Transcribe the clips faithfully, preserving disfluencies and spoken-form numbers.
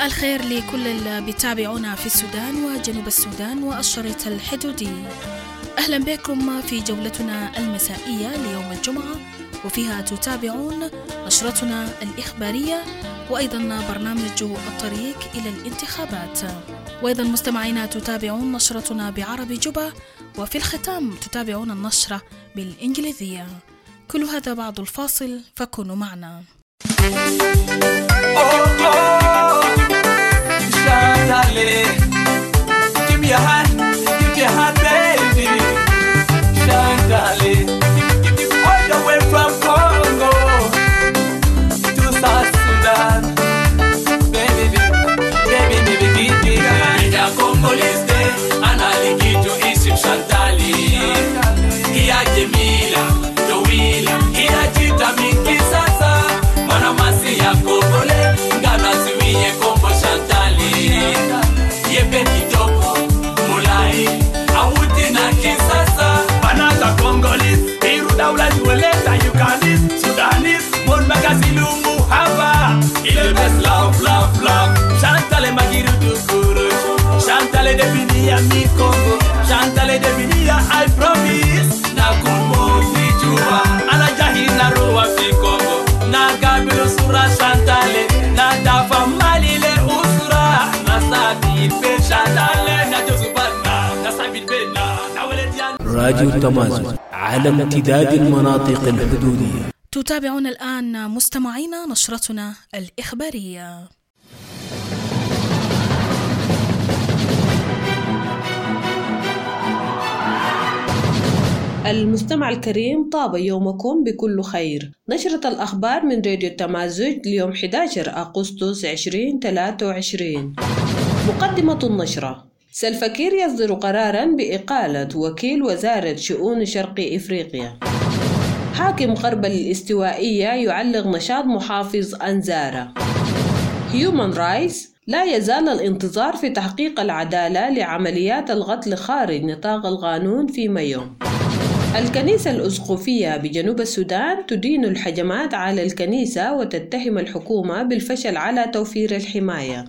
الخير لكل اللي بيتابعونا في السودان وجنوب السودان والشريط الحدودي. أهلا بكم في جولتنا المسائية ليوم الجمعة، وفيها تتابعون نشرتنا الإخبارية وأيضا برنامج الطريق إلى الانتخابات، وأيضا مستمعينا تتابعون نشرتنا بعربي جوبا، وفي الختام تتابعون النشرة بالإنجليزية. كل هذا بعد الفاصل، فكونوا معنا. Give me a hand, give me a hand, baby. Shantale, all the way from Congo to South Sudan. Baby, baby, baby, give me a hand. Ida Congolese day, analiki to isim Shantale. Kia Jemila, Joila, kia Jita Minki Sasa. Mana masi ya Congole, ngana ziwiye Congo Shantale. Yebe kitoko, mulai, awuti na kisasa. Banata Congolese, Iru daula juweleta Yukanis, Sudanis, mon magazilumu hava. Il est best love, love, love. Shantale magiru dukuru, Shantale definia mi Congo, Shantale definia I promise. Na kumo vijua, anajahi na roa fi Congo. Na gabiru sura Shantale, na dafa malile usura. Na sabi pe Shantale, na josubana, na sabi pe na, na weledian. راديو التمازن على امتداد المناطق الحدودية. تتابعون الآن مستمعينا نشرتنا الإخبارية. المستمع الكريم، طاب يومكم بكل خير. نشرة الأخبار من راديو التمازج ليوم أحد عشر أغسطس ألفين وثلاثة وعشرين. مقدمة النشرة: سلفا كير يصدر قراراً بإقالة وكيل وزارة شؤون شرق إفريقيا. حاكم غرب الاستوائية يعلق نشاط محافظ أنزارة. هيومن رايتس: لا يزال الانتظار في تحقيق العدالة لعمليات القتل خارج نطاق القانون في مايو. الكنيسة الأسقفية بجنوب السودان تدين الهجمات على الكنيسة وتتهم الحكومة بالفشل على توفير الحماية.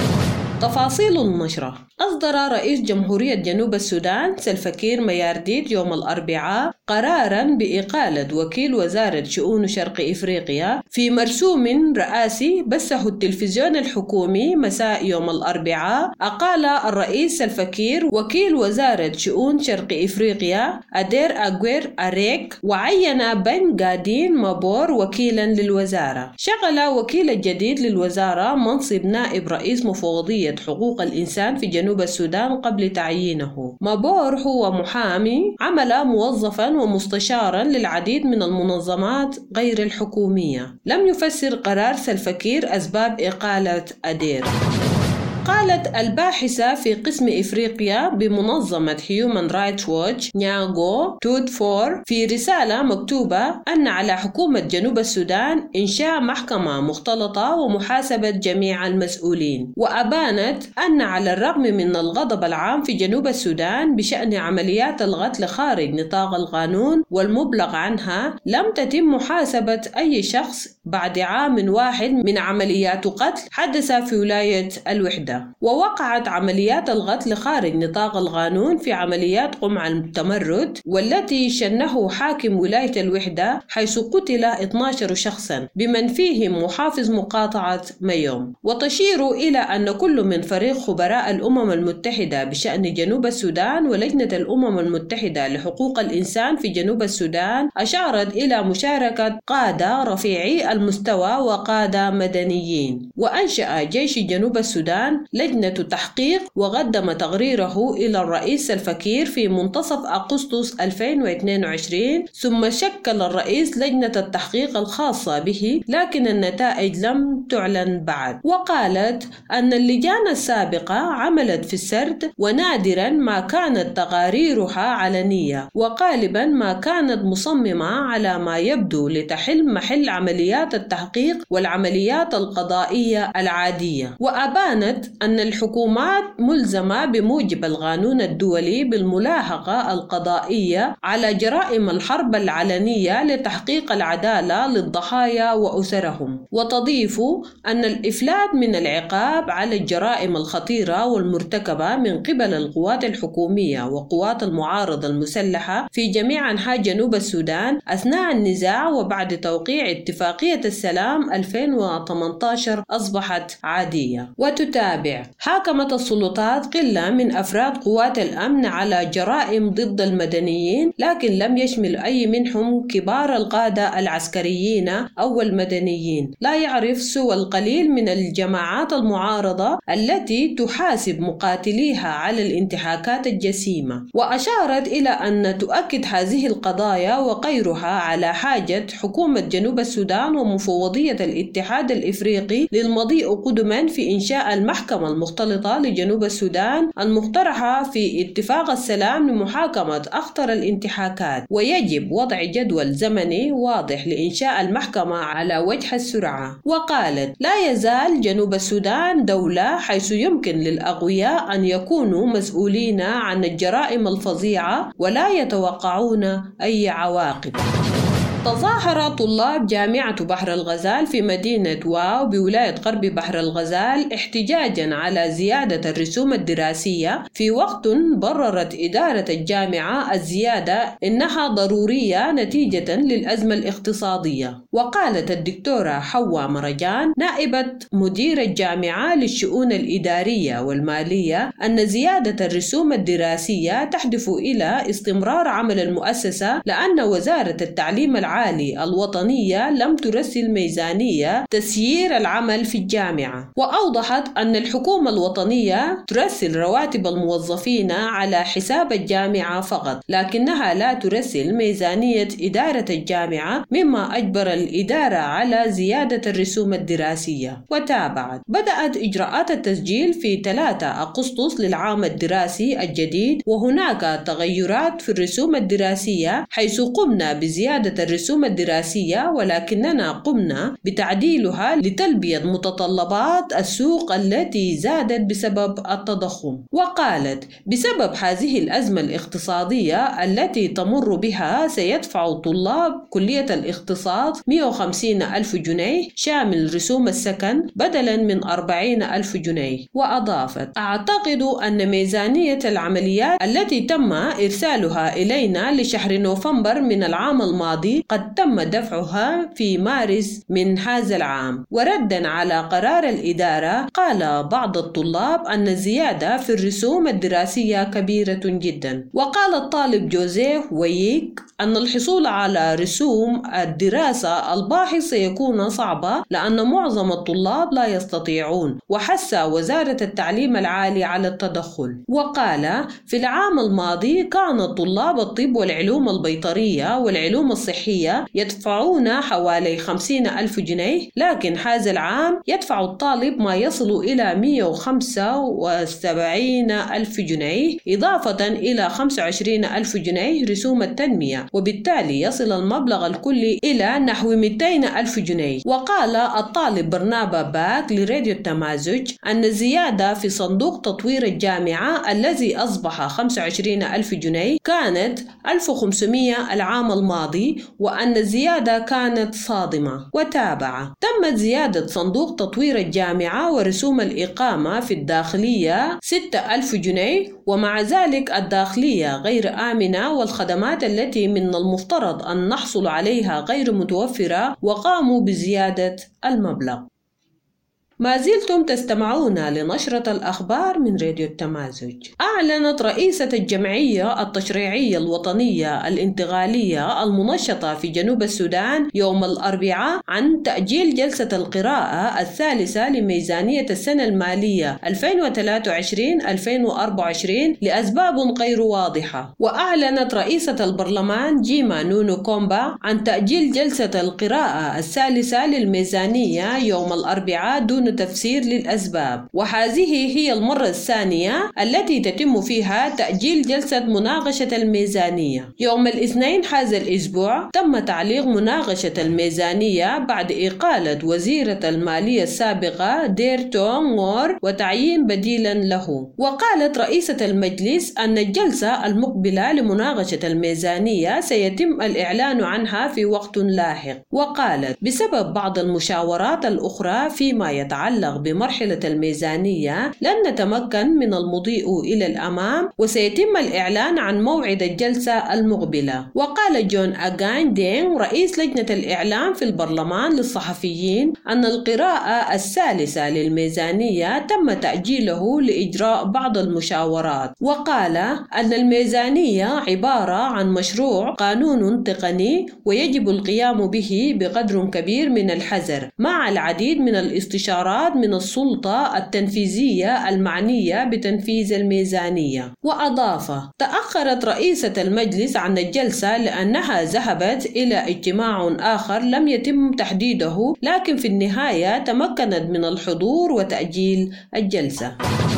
تفاصيل النشرة: أصدر رئيس جمهورية جنوب السودان سلفا كير ميارديت يوم الأربعاء قراراً بإقالة وكيل وزارة شؤون شرق إفريقيا في مرسوم رئاسي بثه التلفزيون الحكومي مساء يوم الأربعاء. أقال الرئيس سلفا كير وكيل وزارة شؤون شرق إفريقيا أدير أغوير أريك، وعين بن غادين مابور وكيلاً للوزارة. شغل وكيل الجديد للوزارة منصب نائب رئيس مفوضية حقوق الإنسان في جنوب السودان قبل تعيينه. مابور هو محامي، عمل موظفاً ومستشاراً للعديد من المنظمات غير الحكومية. لم يفسر قرار سلفا كير أسباب إقالة أدير. قالت الباحثة في قسم إفريقيا بمنظمة هيومن رايتس ووتش نياغو تود فور في رسالة مكتوبة أن على حكومة جنوب السودان إنشاء محكمة مختلطة ومحاسبة جميع المسؤولين. وأبانت أن على الرغم من الغضب العام في جنوب السودان بشأن عمليات القتل خارج نطاق القانون والمبلغ عنها، لم تتم محاسبة أي شخص بعد عام واحد من عمليات قتل حدث في ولاية الوحدة. ووقعت عمليات القتل خارج نطاق القانون في عمليات قمع التمرد والتي شنه حاكم ولاية الوحدة، حيث قتل اثني عشر شخصا بمن فيهم محافظ مقاطعة ميوم. وتشير إلى أن كل من فريق خبراء الأمم المتحدة بشأن جنوب السودان ولجنة الأمم المتحدة لحقوق الإنسان في جنوب السودان أشارت إلى مشاركة قادة رفيعي المستوى وقادة مدنيين. وأنشأ جيش جنوب السودان لجنة تحقيق وقدم تقريره إلى الرئيس سلفا كير في منتصف أغسطس ألفين واثنين وعشرين، ثم شكل الرئيس لجنة التحقيق الخاصة به، لكن النتائج لم تعلن بعد. وقالت أن اللجان السابقة عملت في السرد، ونادرا ما كانت تقاريرها علنية، وغالبا ما كانت مصممة على ما يبدو لتحل محل عمليات التحقيق والعمليات القضائية العادية. وأبانت أن الحكومات ملزمة بموجب القانون الدولي بالملاحقة القضائية على جرائم الحرب العلنية لتحقيق العدالة للضحايا وأسرهم، وتضيف أن الإفلات من العقاب على الجرائم الخطيرة والمرتكبة من قبل القوات الحكومية وقوات المعارضة المسلحة في جميع أنحاء جنوب السودان أثناء النزاع وبعد توقيع اتفاقية السلام ألفين وثمانية عشر أصبحت عادية. وتتابع: حاكمت السلطات قلة من أفراد قوات الأمن على جرائم ضد المدنيين، لكن لم يشمل أي منهم كبار القادة العسكريين أو المدنيين. لا يعرف سوى القليل من الجماعات المعارضة التي تحاسب مقاتليها على الانتهاكات الجسيمة. وأشارت إلى أن تؤكد هذه القضايا وغيرها على حاجة حكومة جنوب السودان ومفوضية الاتحاد الإفريقي للمضي قدما في إنشاء المحكمة المختلطة لجنوب السودان المقترحة في اتفاق السلام لمحاكمة أخطر الانتهاكات، ويجب وضع جدول زمني واضح لإنشاء المحكمة على وجه السرعة. وقالت: لا يزال جنوب السودان دولة حيث يمكن للأقوياء أن يكونوا مسؤولين عن الجرائم الفظيعة ولا يتوقعون أي عواقب. تظاهر طلاب جامعة بحر الغزال في مدينة واو بولاية غرب بحر الغزال احتجاجاً على زيادة الرسوم الدراسية، في وقت بررت إدارة الجامعة الزيادة إنها ضرورية نتيجة للأزمة الاقتصادية. وقالت الدكتورة حواء مرجان نائبة مدير الجامعة للشؤون الإدارية والمالية أن زيادة الرسوم الدراسية تهدف إلى استمرار عمل المؤسسة، لأن وزارة التعليم العالي الوطنية لم ترسل ميزانية تسيير العمل في الجامعة. وأوضحت أن الحكومة الوطنية ترسل رواتب الموظفين على حساب الجامعة فقط، لكنها لا ترسل ميزانية إدارة الجامعة، مما أجبر الإدارة على زيادة الرسوم الدراسية. وتابعت: بدأت إجراءات التسجيل في ثلاثة أغسطس للعام الدراسي الجديد، وهناك تغيرات في الرسوم الدراسية حيث قمنا بزيادة الرسوم الدراسية، ولكننا قمنا بتعديلها لتلبية متطلبات السوق التي زادت بسبب التضخم. وقالت: بسبب هذه الأزمة الاقتصادية التي تمر بها سيدفع طلاب كلية الاقتصاد مئة وخمسين ألف جنيه شامل رسوم السكن بدلا من أربعين ألف جنيه. وأضافت: أعتقد أن ميزانية العمليات التي تم إرسالها إلينا لشهر نوفمبر من العام الماضي قد تم دفعها في مارس من هذا العام. وردا على قرار الإدارة، قال بعض الطلاب أن الزيادة في الرسوم الدراسية كبيرة جدا. وقال الطالب جوزيف وييك أن الحصول على رسوم الدراسة الباحث سيكون صعبا لأن معظم الطلاب لا يستطيعون، وحث وزارة التعليم العالي على التدخل. وقال: في العام الماضي كان طلاب الطب والعلوم البيطرية والعلوم الصحية يدفعون حوالي خمسين ألف جنيه، لكن هذا العام يدفع الطالب ما يصل إلى مئة وخمسة وسبعين ألف جنيه، إضافة إلى خمسة وعشرين ألف جنيه رسوم التنمية، وبالتالي يصل المبلغ الكلي إلى نحو مئتين ألف جنيه. وقال الطالب برنابا باك لراديو التمازج أن الزيادة في صندوق تطوير الجامعة الذي أصبح خمسة وعشرين ألف جنيه كانت ألف وخمسمئة العام الماضي، وأن الزيادة كانت صادمة. وتابع: تمت زيادة صندوق تطوير الجامعة ورسوم الإقامة في الداخلية ستة ألف جنيه، ومع ذلك الداخلية غير آمنة والخدمات التي من المفترض أن نحصل عليها غير متوفرة، وقاموا بزيادة المبلغ. ما زلتم تستمعون لنشرة الأخبار من راديو التمازج. أعلنت رئيسة الجمعية التشريعية الوطنية الانتقالية المنشطة في جنوب السودان يوم الأربعاء عن تأجيل جلسة القراءة الثالثة لميزانية السنة المالية ألفين وثلاثة وعشرين ألفين وأربعة وعشرين لأسباب غير واضحة. وأعلنت رئيسة البرلمان جيما نونو كومبا عن تأجيل جلسة القراءة الثالثة للميزانية يوم الأربعاء دون دون تفسير للأسباب. وهذه هي المرة الثانية التي تتم فيها تأجيل جلسة مناقشة الميزانية. يوم الاثنين هذا الأسبوع تم تعليق مناقشة الميزانية بعد إقالة وزيرة المالية السابقة ديرتون مور وتعيين بديلا له. وقالت رئيسة المجلس أن الجلسة المقبلة لمناقشة الميزانية سيتم الإعلان عنها في وقت لاحق. وقالت بسبب بعض المشاورات الأخرى فيما يتعلق بمرحلة الميزانية لن نتمكن من المضي إلى الأمام، وسيتم الإعلان عن موعد الجلسة المقبلة. وقال جون أغان دين رئيس لجنة الإعلام في البرلمان للصحفيين أن القراءة الثالثة للميزانية تم تأجيله لإجراء بعض المشاورات. وقال أن الميزانية عبارة عن مشروع قانون تقني ويجب القيام به بقدر كبير من الحذر مع العديد من الاستشارات من السلطة التنفيذية المعنية بتنفيذ الميزانية. وأضاف تأخرت رئيسة المجلس عن الجلسة لأنها ذهبت إلى اجتماع آخر لم يتم تحديده، لكن في النهاية تمكنت من الحضور وتأجيل الجلسة.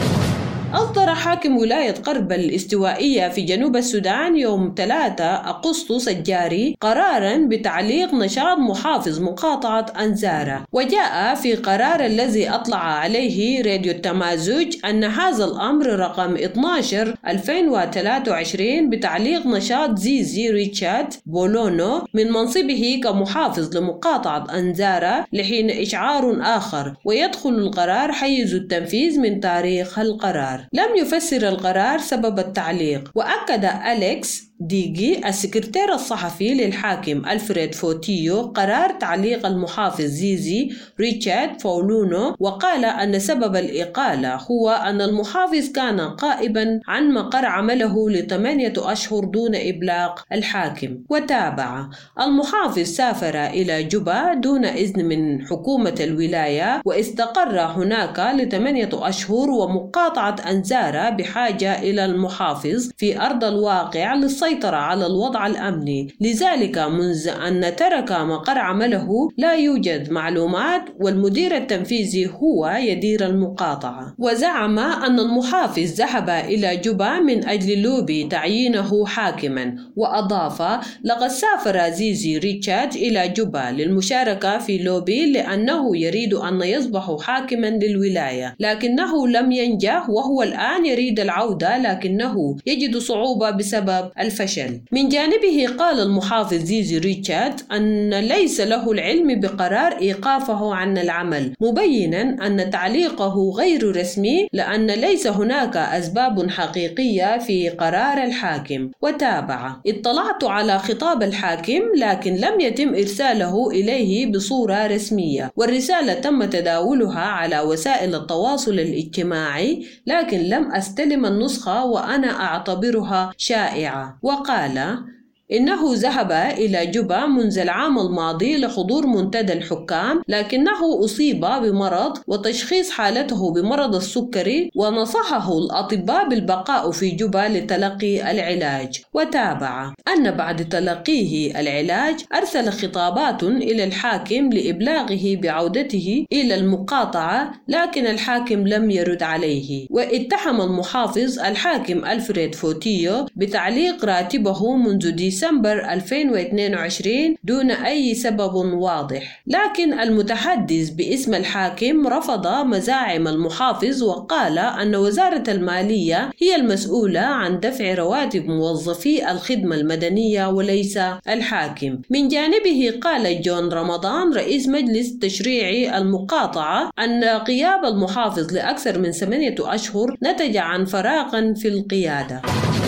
أصدر حاكم ولاية قرب الاستوائية في جنوب السودان يوم ثلاثة أغسطس الجاري قراراً بتعليق نشاط محافظ مقاطعة أنزارة. وجاء في قرار الذي أطلع عليه راديو التمازج أن هذا الأمر رقم اثني عشر ألفين وثلاثة وعشرين بتعليق نشاط زيزي ريتشارد بولونو من منصبه كمحافظ لمقاطعة أنزارة لحين إشعار آخر، ويدخل القرار حيز التنفيذ من تاريخ القرار. لم يفسر القرار سبب التعليق. وأكد أليكس ديجي السكرتير الصحفي للحاكم ألفريد فوتيو قرار تعليق المحافظ زيزي ريتشارد فولونو، وقال أن سبب الإقالة هو أن المحافظ كان غائبا عن مقر عمله لثمانية أشهر دون إبلاغ الحاكم. وتابع المحافظ سافر إلى جوبا دون إذن من حكومة الولاية واستقر هناك لثمانية أشهر، ومقاطعة أنزارة بحاجة إلى المحافظ في أرض الواقع للسيطرة على الوضع الأمني، لذلك منذ أن ترك مقر عمله لا يوجد معلومات والمدير التنفيذي هو يدير المقاطعة. وزعم أن المحافظ ذهب إلى جوبا من أجل لوبي تعيينه حاكما. وأضاف لقد سافر زيزي ريتشارد إلى جوبا للمشاركة في لوبي لأنه يريد أن يصبح حاكما للولاية، لكنه لم ينجح وهو الآن يريد العودة لكنه يجد صعوبة بسبب الفشل. من جانبه قال المحافظ زيزي ريتشارد أن ليس له العلم بقرار إيقافه عن العمل، مبينا أن تعليقه غير رسمي لأن ليس هناك أسباب حقيقية في قرار الحاكم. وتابع اطلعت على خطاب الحاكم لكن لم يتم إرساله إليه بصورة رسمية، والرسالة تم تداولها على وسائل التواصل الاجتماعي لكن لم أستلم النسخة وأنا أعتبرها شائعة. وقال إنه ذهب إلى جوبا منذ العام الماضي لحضور منتدى الحكام، لكنه أصيب بمرض وتشخيص حالته بمرض السكري، ونصحه الأطباء بالبقاء في جوبا لتلقي العلاج. وتابع أن بعد تلقيه العلاج أرسل خطابات إلى الحاكم لإبلاغه بعودته إلى المقاطعة، لكن الحاكم لم يرد عليه. واتهم المحافظ الحاكم ألفريد فوتيو بتعليق راتبه منذ ديسمبر ديسمبر ألفين واثنين وعشرين دون أي سبب واضح، لكن المتحدث باسم الحاكم رفض مزاعم المحافظ وقال أن وزارة المالية هي المسؤولة عن دفع رواتب موظفي الخدمة المدنية وليس الحاكم. من جانبه قال جون رمضان رئيس مجلس تشريعي المقاطعة أن غياب المحافظ لأكثر من ثمانية أشهر نتج عن فراغ في القيادة.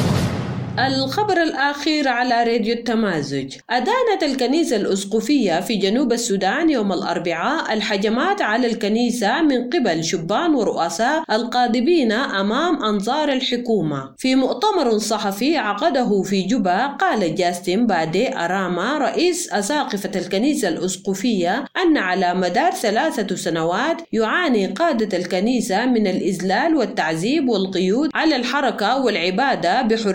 الخبر الأخير على راديو التمازج. أدانت الكنيسة الأسقفية في جنوب السودان يوم الأربعاء الهجمات على الكنيسة من قبل شبان ورؤساء القاضبين أمام أنظار الحكومة. في مؤتمر صحفي عقده في جوبا قال جاستن بادي أراما رئيس أساقفة الكنيسة الأسقفية أن على مدار ثلاثة سنوات يعاني قادة الكنيسة من الإذلال والتعذيب والقيود على الحركة والعبادة بحرية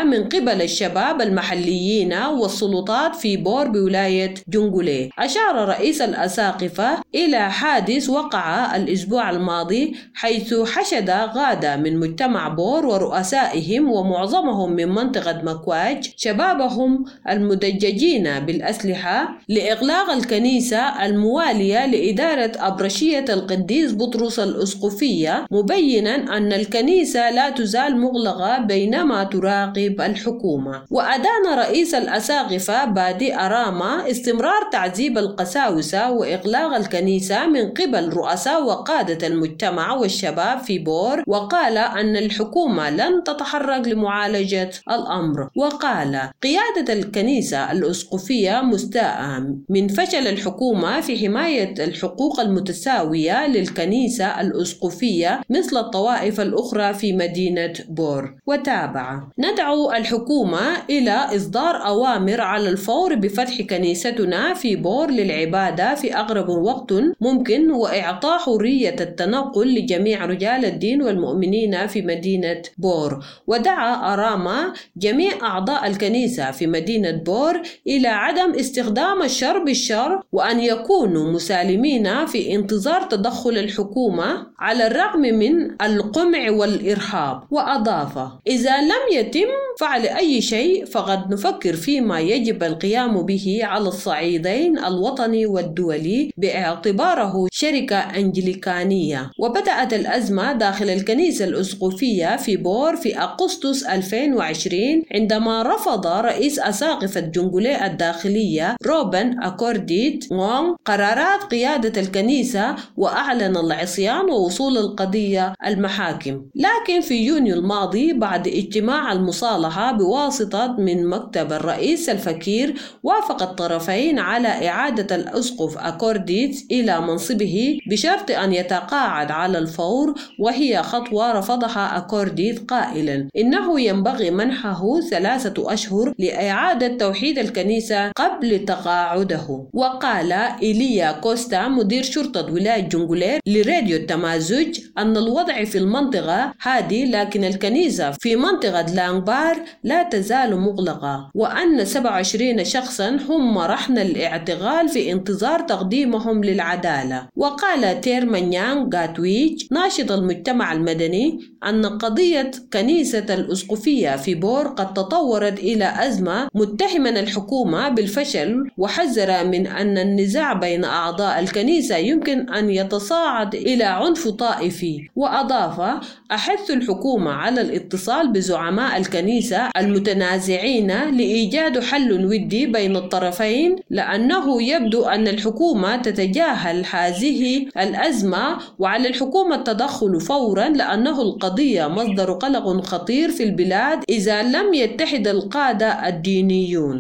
من قبل الشباب المحليين والسلطات في بور بولاية جنجولي. أشار رئيس الأساقفة إلى حادث وقع الأسبوع الماضي حيث حشد غادة من مجتمع بور ورؤسائهم ومعظمهم من منطقة مكواج شبابهم المدججين بالأسلحة لإغلاق الكنيسة الموالية لإدارة أبرشية القديس بطرس الأسقفية، مبينا أن الكنيسة لا تزال مغلقة بينما تراقب الحكومة. وأدان رئيس الأساقفة بادي أراما استمرار تعذيب القساوسة وإغلاق الكنيسة من قبل رؤساء وقادة المجتمع والشباب في بور، وقال أن الحكومة لن تتحرك لمعالجة الأمر. وقال قيادة الكنيسة الأسقفية مستاءة من فشل الحكومة في حماية الحقوق المتساوية للكنيسة الأسقفية مثل الطوائف الأخرى في مدينة بور. وتابع: ندعو الحكومة إلى إصدار أوامر على الفور بفتح كنيستنا في بور للعبادة في أقرب وقت ممكن، وإعطاء حرية التنقل لجميع رجال الدين والمؤمنين في مدينة بور. ودعا أراما جميع أعضاء الكنيسة في مدينة بور إلى عدم استخدام الشر بالشر وأن يكونوا مسالمين في انتظار تدخل الحكومة على الرغم من القمع والإرهاب. وأضاف: إذا لم يتم فعل أي شيء فقد نفكر فيما يجب القيام به على الصعيدين الوطني والدولي باعتباره شركة أنجليكانية. وبدأت الأزمة داخل الكنيسة الأسقفية في بور في أغسطس ألفين وعشرين عندما رفض رئيس أساقفة جنجولي الداخلية روبن أكورديت غونغ قرارات قيادة الكنيسة وأعلن العصيان ووصول القضية المحاكم. لكن في يونيو الماضي بعد اجتماع المصالحة بواسطة من مكتب الرئيس الفكير وافق الطرفين على إعادة الأسقف أكورديت إلى منصبه بشرط أن يتقاعد على الفور، وهي خطوة رفضها أكورديت قائلا إنه ينبغي منحه ثلاثة أشهر لإعادة توحيد الكنيسة قبل تقاعده. وقال إيليا كوستا مدير شرطة ولاية جنجولير لراديو التمازج أن الوضع في المنطقة هادي، لكن الكنيسة في منطقة لانغبار لا تزال مغلقة، وأن سبعة وعشرين شخصا هم رهن الاعتقال في انتظار تقديمهم للعدالة. وقال تيرمانيان غاتويج ناشط المجتمع المدني أن قضية كنيسة الأسقفية في بور قد تطورت إلى أزمة، متهما الحكومة بالفشل، وحذر من أن النزاع بين أعضاء الكنيسة يمكن أن يتصاعد إلى عنف طائفي. وأضاف: أحث الحكومة على الاتصال بزعماء الكنيسة المتنازعين لإيجاد حل ودي بين الطرفين، لأنه يبدو أن الحكومة تتجاهل هذه الأزمة، وعلى الحكومة التدخل فورا لأنه القضية مصدر قلق خطير في البلاد إذا لم يتحد القادة الدينيون.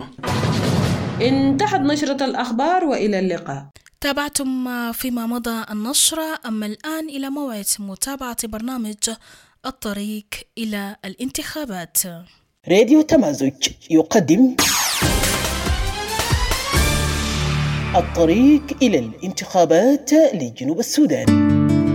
انتهت نشرة الأخبار وإلى اللقاء. تابعتم فيما مضى النشرة، أما الآن إلى موعد متابعة برنامج الطريق إلى الانتخابات. راديو تمازج يقدم الطريق إلى الانتخابات لجنوب السودان.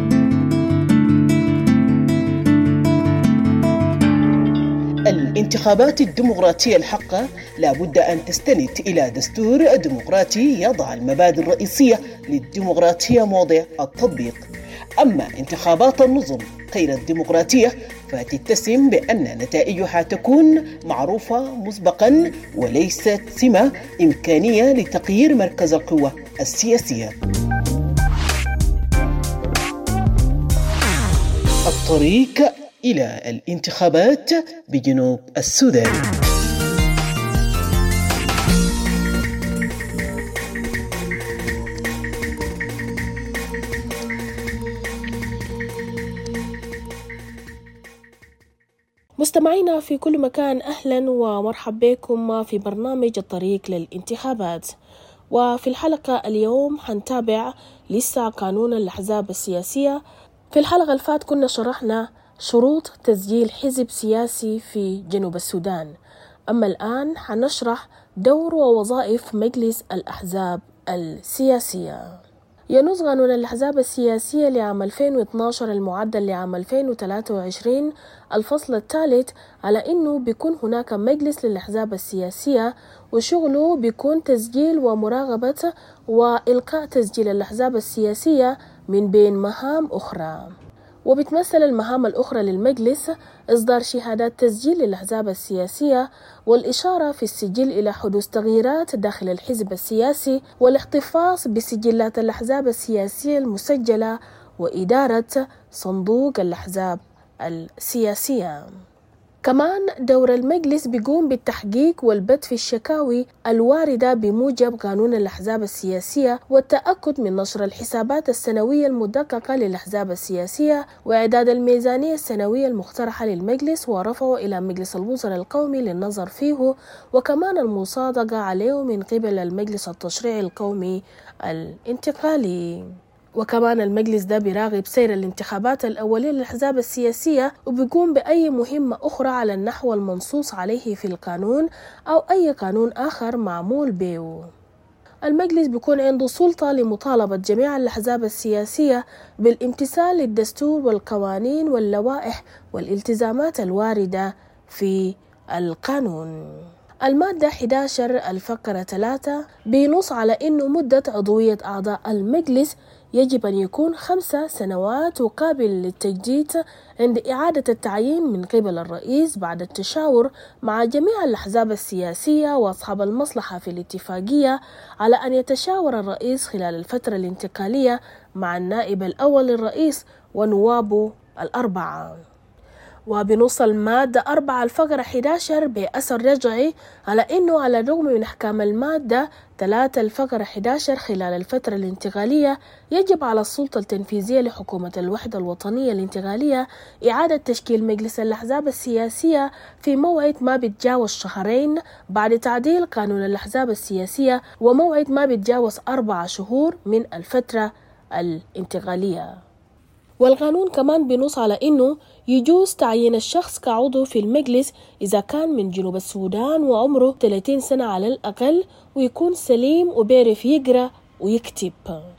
الانتخابات الديمقراطية الحقة لابد أن تستند إلى دستور ديمقراطي يضع المبادئ الرئيسية للديمقراطية موضع التطبيق. أما انتخابات النظم غير الديمقراطية فتتسم بأن نتائجها تكون معروفة مسبقا وليست سمة إمكانية لتغيير مركز القوة السياسية. الطريق إلى الانتخابات بجنوب السودان. مستمعينا في كل مكان، أهلا ومرحبا بكم في برنامج الطريق للانتخابات. وفي الحلقة اليوم هنتابع لسه قانون الأحزاب السياسية. في الحلقة الفات كنا شرحنا شروط تسجيل حزب سياسي في جنوب السودان، أما الآن هنشرح دور ووظائف مجلس الأحزاب السياسية. ينص قانون الأحزاب السياسية لعام ألفين واثني عشر المعدل لعام ألفين وثلاثة وعشرين الفصل الثالث على أنه بيكون هناك مجلس للأحزاب السياسية وشغله بيكون تسجيل ومراقبة وإلقاء تسجيل الأحزاب السياسية من بين مهام أخرى. وبتمثل المهام الأخرى للمجلس إصدار شهادات تسجيل للأحزاب السياسية والإشارة في السجل إلى حدوث تغييرات داخل الحزب السياسي والاحتفاظ بسجلات الأحزاب السياسية المسجلة وإدارة صندوق الأحزاب السياسية. كمان دور المجلس بيقوم بالتحقيق والبت في الشكاوي الواردة بموجب قانون الأحزاب السياسية والتأكد من نشر الحسابات السنوية المدققة للأحزاب السياسية وإعداد الميزانية السنوية المقترحة للمجلس ورفعه إلى مجلس الوزراء القومي للنظر فيه وكمان المصادقة عليه من قبل المجلس التشريعي القومي الانتقالي. وكمان المجلس ده بيراقب سير الانتخابات الأولية للأحزاب السياسية وبيقوم بأي مهمة أخرى على النحو المنصوص عليه في القانون أو أي قانون آخر معمول به. المجلس بيكون عنده سلطة لمطالبة جميع الأحزاب السياسية بالامتثال للدستور والقوانين واللوائح والالتزامات الواردة في القانون. المادة أحد عشر الفقرة ثلاثة بينص على أنه مدة عضوية أعضاء المجلس يجب أن يكون خمسة سنوات وقابل للتجديد عند إعادة التعيين من قبل الرئيس بعد التشاور مع جميع الأحزاب السياسية وأصحاب المصلحة في الاتفاقية على أن يتشاور الرئيس خلال الفترة الانتقالية مع النائب الأول للرئيس ونوابه الأربعة. وبنص المادة أربعة الفقرة أحد عشر بأثر رجعي على أنه على الرغم من أحكام المادة ثلاثة الفقرة أحد عشر خلال الفترة الانتقالية يجب على السلطة التنفيذية لحكومة الوحدة الوطنية الانتقالية إعادة تشكيل مجلس الأحزاب السياسية في موعد ما بيتجاوز شهرين بعد تعديل قانون الأحزاب السياسية وموعد ما بيتجاوز أربع شهور من الفترة الانتقالية. والقانون كمان بنص على أنه يجوز تعيين الشخص كعضو في المجلس إذا كان من جنوب السودان وعمره ثلاثين سنة على الأقل ويكون سليم وبيعرف يقرأ ويكتب.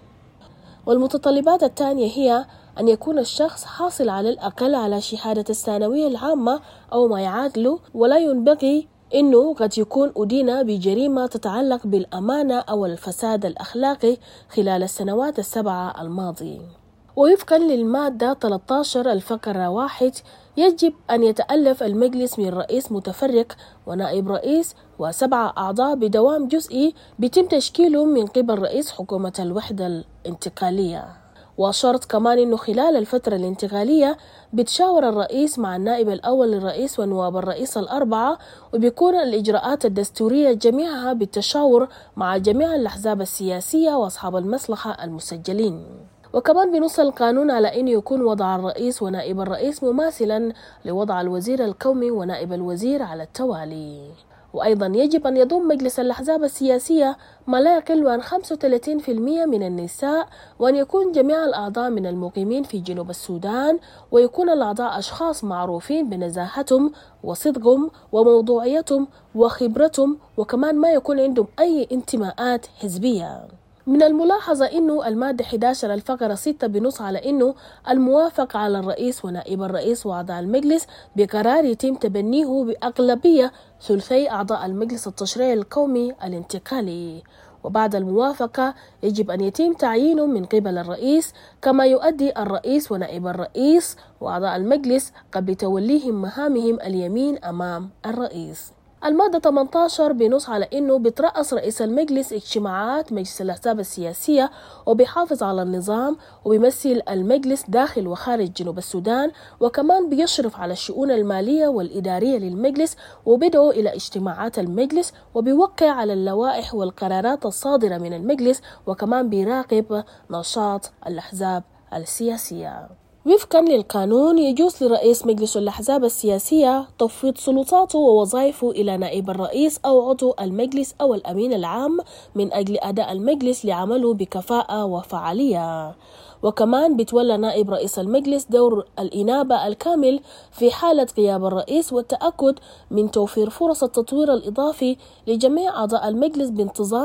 والمتطلبات الثانية هي أن يكون الشخص حاصل على الأقل على شهادة الثانوية العامة أو ما يعادله ولا ينبغي إنه قد يكون أدين بجريمة تتعلق بالأمانة أو الفساد الأخلاقي خلال السنوات السبعة الماضية. ووفقا للمادة ثلاثة عشر الفقرة واحد يجب أن يتألف المجلس من رئيس متفرق ونائب رئيس وسبعة أعضاء بدوام جزئي بيتم تشكيله من قبل رئيس حكومة الوحدة الانتقالية. وشرط كمان أنه خلال الفترة الانتقالية بتشاور الرئيس مع النائب الأول للرئيس ونواب الرئيس الأربعة وبيكون الإجراءات الدستورية جميعها بالتشاور مع جميع الأحزاب السياسية وأصحاب المصلحة المسجلين. وكمان بنص القانون على أن يكون وضع الرئيس ونائب الرئيس مماثلا لوضع الوزير القومي ونائب الوزير على التوالي. وأيضا يجب أن يضم مجلس الأحزاب السياسية ما لا يقل عن خمسة وثلاثين بالمئة من النساء وأن يكون جميع الأعضاء من المقيمين في جنوب السودان ويكون الأعضاء أشخاص معروفين بنزاهتهم وصدقهم وموضوعيتهم وخبرتهم وكمان ما يكون عندهم أي انتماءات حزبية. من الملاحظة أنه المادة أحد عشر الفقرة ستة بنص على أنه الموافق على الرئيس ونائب الرئيس وأعضاء المجلس بقرار يتم تبنيه بأغلبية ثلثي أعضاء المجلس التشريعي القومي الانتقالي. وبعد الموافقة يجب أن يتم تعيينه من قبل الرئيس كما يؤدي الرئيس ونائب الرئيس وأعضاء المجلس قبل توليهم مهامهم اليمين أمام الرئيس. المادة ثمانية عشر بنص على أنه بترأس رئيس المجلس اجتماعات مجلس الأحزاب السياسية وبيحافظ على النظام وبيمثل المجلس داخل وخارج جنوب السودان وكمان بيشرف على الشؤون المالية والإدارية للمجلس وبدعو إلى اجتماعات المجلس وبيوقع على اللوائح والقرارات الصادرة من المجلس وكمان بيراقب نشاط الأحزاب السياسية. وفقا للقانون يجوز لرئيس مجلس الأحزاب السياسية تفويض سلطاته ووظائفه إلى نائب الرئيس أو عضو المجلس أو الأمين العام من أجل أداء المجلس لعمله بكفاءة وفعالية. وكمان بتولى نائب رئيس المجلس دور الإنابة الكامل في حالة غياب الرئيس والتأكد من توفير فرص التطوير الإضافي لجميع أعضاء المجلس بانتظام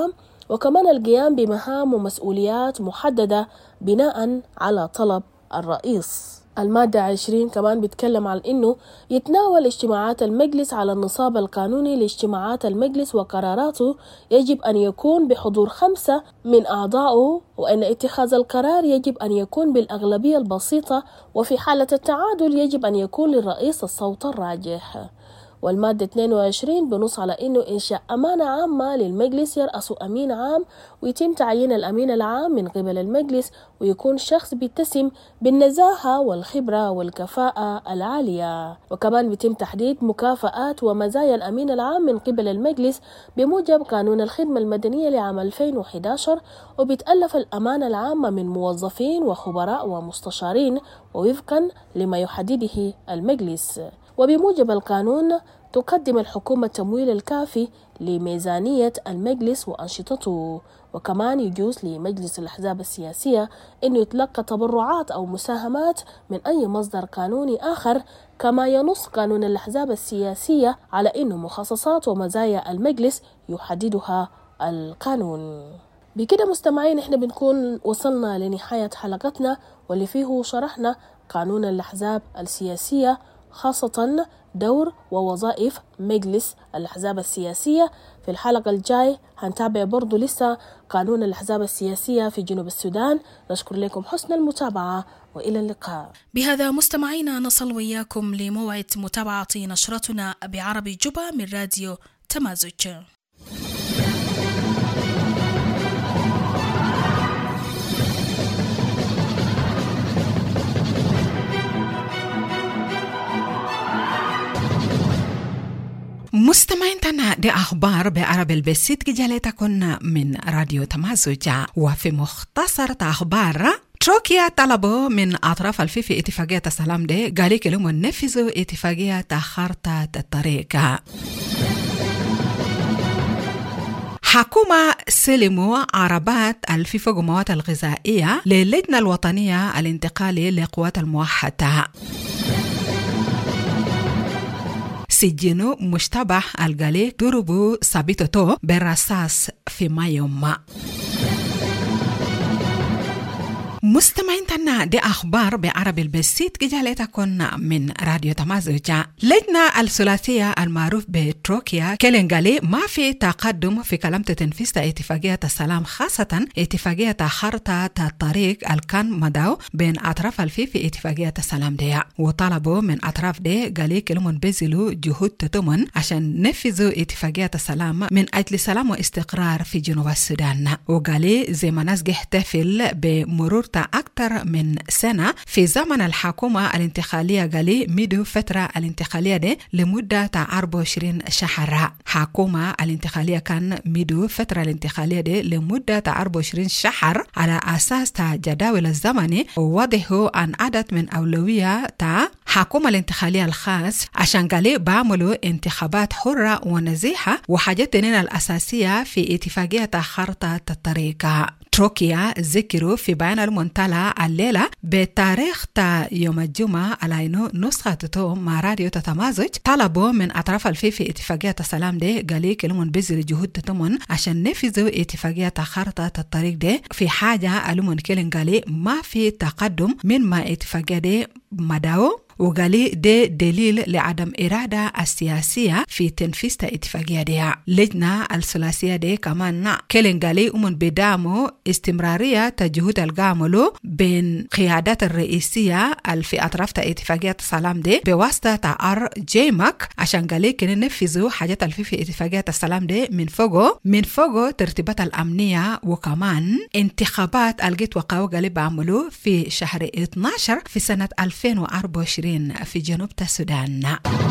وكمان القيام بمهام ومسؤوليات محددة بناء على طلب الرئيس. المادة عشرين كمان بيتكلم عن إنه يتناول اجتماعات المجلس على النصاب القانوني لاجتماعات المجلس وقراراته يجب أن يكون بحضور خمسة من أعضائه، وأن اتخاذ القرار يجب أن يكون بالأغلبية البسيطة، وفي حالة التعادل يجب أن يكون للرئيس الصوت الراجح. والمادة اثنين وعشرين بنص على إنه إنشاء أمانة عامة للمجلس يرأس أمين عام، ويتم تعيين الأمين العام من قبل المجلس، ويكون شخص بيتسم بالنزاهة والخبرة والكفاءة العالية. وكمان بيتم تحديد مكافآت ومزايا الأمين العام من قبل المجلس بموجب قانون الخدمة المدنية لعام ألفين وإحدى عشر، وبتألف الأمانة العامة من موظفين وخبراء ومستشارين ووفقا لما يحدده المجلس. وبموجب القانون تقدم الحكومة التمويل الكافي لميزانية المجلس وأنشطته. وكمان يجوز لمجلس الأحزاب السياسية أنه يتلقى تبرعات أو مساهمات من أي مصدر قانوني آخر، كما ينص قانون الأحزاب السياسية على أنه مخصصات ومزايا المجلس يحددها القانون. بكده مستمعين احنا بنكون وصلنا لنهاية حلقتنا، واللي فيه شرحنا قانون الأحزاب السياسية، خاصة دور ووظائف مجلس الأحزاب السياسية. في الحلقة الجاي هنتابع برضو لسه قانون الأحزاب السياسية في جنوب السودان. نشكر لكم حسن المتابعة وإلى اللقاء. بهذا مستمعينا نصل وياكم لموعد متابعة نشرتنا بعربي جوبا من راديو تمازج. مستمعين تنا دي أخبار بعربي البسيط جالتكن من راديو تمازج. وفي مختصر أخبار تركيا طلبوا من أطراف الفيفي اتفاقية السلام دي قالوا لهم نفذوا اتفاقية خارطة الطريق. حكومة سلموا عربات الفيفا والمواد الغذائية للجنة الوطنية الانتقالي للقوات الموحدة. سجنوا مشتبه القليل ضربوا صبيتو بالرصاص في مايوم. مستمعين تنا دي أخبار بعربي البسيط جالتكن من راديو تمازج. لجنة الثلاثية المعروف بتركيا كلنغالي ما في تقدم في كلام تنفيذ اتفاقية السلام، خاصة اتفاقية خارطة الطريق الكان مداو بين أطراف الفيفي اتفاقية السلام دي، وطلبوا من أطراف دي قالي كلهم بذلوا جهود تتمن عشان نفذوا اتفاقية السلام من أجل سلام واستقرار في جنوب السودان. وقالي زي ما ناس احتفل بمرور أكثر من سنة في زمن الحكومة الانتقالية، قالي ميدو فترة الانتقالية دي لمدة أربعة وعشرين شهر. حكومة الانتقالية كان ميدو فترة الانتقالية دي لمدة أربعة وعشرين شهر على أساس تا جداول الزمني، ووضحوا أن عدد من أولوية تا حكومة الانتقالية الخاص عشان قالي بعملوا انتخابات حرة ونزيحة وحاجات الأساسية في اتفاقية خارطة الطريق. تركيا ذكروا في بيان المنتلى الليلة بتاريخ تا يوم الجمعة على إنه نسخة مع راديو تتمازج طلبوا من أطراف الفيفي اتفاقية السلام دي قالي كلهم بذل جهود تتمن عشان نفذوا اتفاقية خارطة الطريق دي. في حاجة ألومن كيلن قالي ما في تقدم من ما اتفاقية دي مداو، وقالي ده دليل لعدم إرادة السياسية في تنفيذ الاتفاقية دي. لجنة الثلاثية دي كمان كيلن قالي أمن بدامو استمرارية تجهود القاملو بين قيادات الرئيسية في أطراف اتفاقية السلام دي بواسطة أر جيمك عشان قالي كنا ننفذوا حاجات الفي في اتفاقية السلام دي من فوقه من فوقه ترتيبات الأمنية، وكمان انتخابات الجيت وقاو قالي بعملوا في شهر اثناشر في سنة ألفين وأربعة وعشرين في جنوب السودان.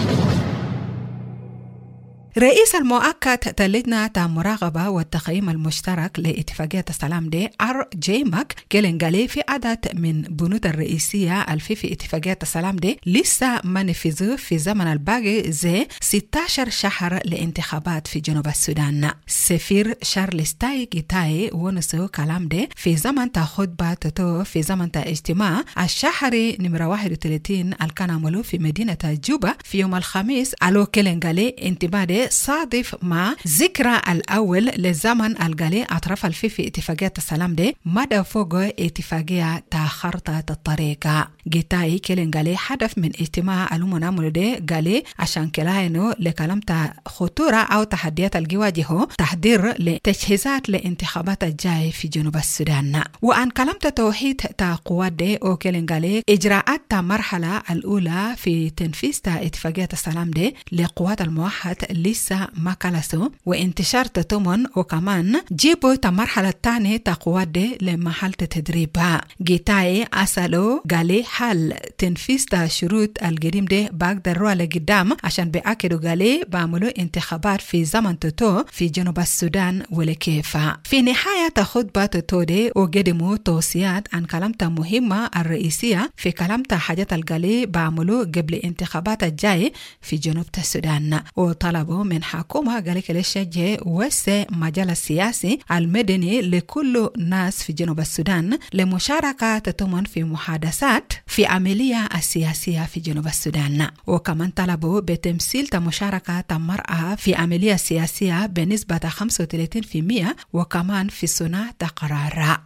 رئيس المؤقت تلجنة المراقبة والتقييم المشترك لاتفاقية السلام دي ار جي ماك كيلن قالي في عدد من بنود الرئيسية الفي في اتفاقية السلام دي لسه ما نفذوا في زمن الباقي زي ستة عشر شهر لانتخابات في جنوب السودان. سفير شارلز تاي كيتاي ونسو كلام دي في زمن تا خطبة تتو في زمن تا اجتماع الشهري نمرة واحد وثلاثين الكان عملوا في مدينة جوبا في يوم الخميس. الو كيلن قالي انتباه ده صادف مع ذكرى الأول للزمن القالي أطراف الفي في اتفاقية السلام ده مدى فوق اتفاقية تخطة الطريقة. جيتاي كيلين قالي هدف من اجتماع المنامل ده قالي عشان كلاينو لكلمة خطورة أو تحديات الجواجه تحضير لتجهيزات لانتخابات الجاي في جنوب السودان. وأن كلمة توحيد تقوات ده أو كيلين قالي إجراءات المرحلة الأولى في تنفيذ اتفاقية السلام ده لقوات الموحد لسه ما كلسوا وانتشار تتمن وكمان جيبوا المرحلة الثانية تقوات ده لمحل تدريبها. جيتاي أسألوا قالي حل تنفيذ شروط القديم ده بقدروا لقدام عشان بأكدوا قالي بعملوا انتخابات في زمن توتو في جنوب السودان ولكيف. في نهاية خطبة توتو ده وقدموا توصيات عن كلمة مهمة الرئيسية في كلمة حاجات القالي بعملوا قبل انتخابات الجاي في جنوب السودان وطلبوا من حكومة قالي كليشجة وسع مجال السياسي المدني لكل ناس في جنوب السودان لمشاركة تتمن في محادثات في عملية السياسية في جنوب السودان. وكمان طلبوا بتمثيل مشاركة المرأة في عملية سياسية بنسبة خمسة وثلاثين بالمئة وكمان في صناعة قرار.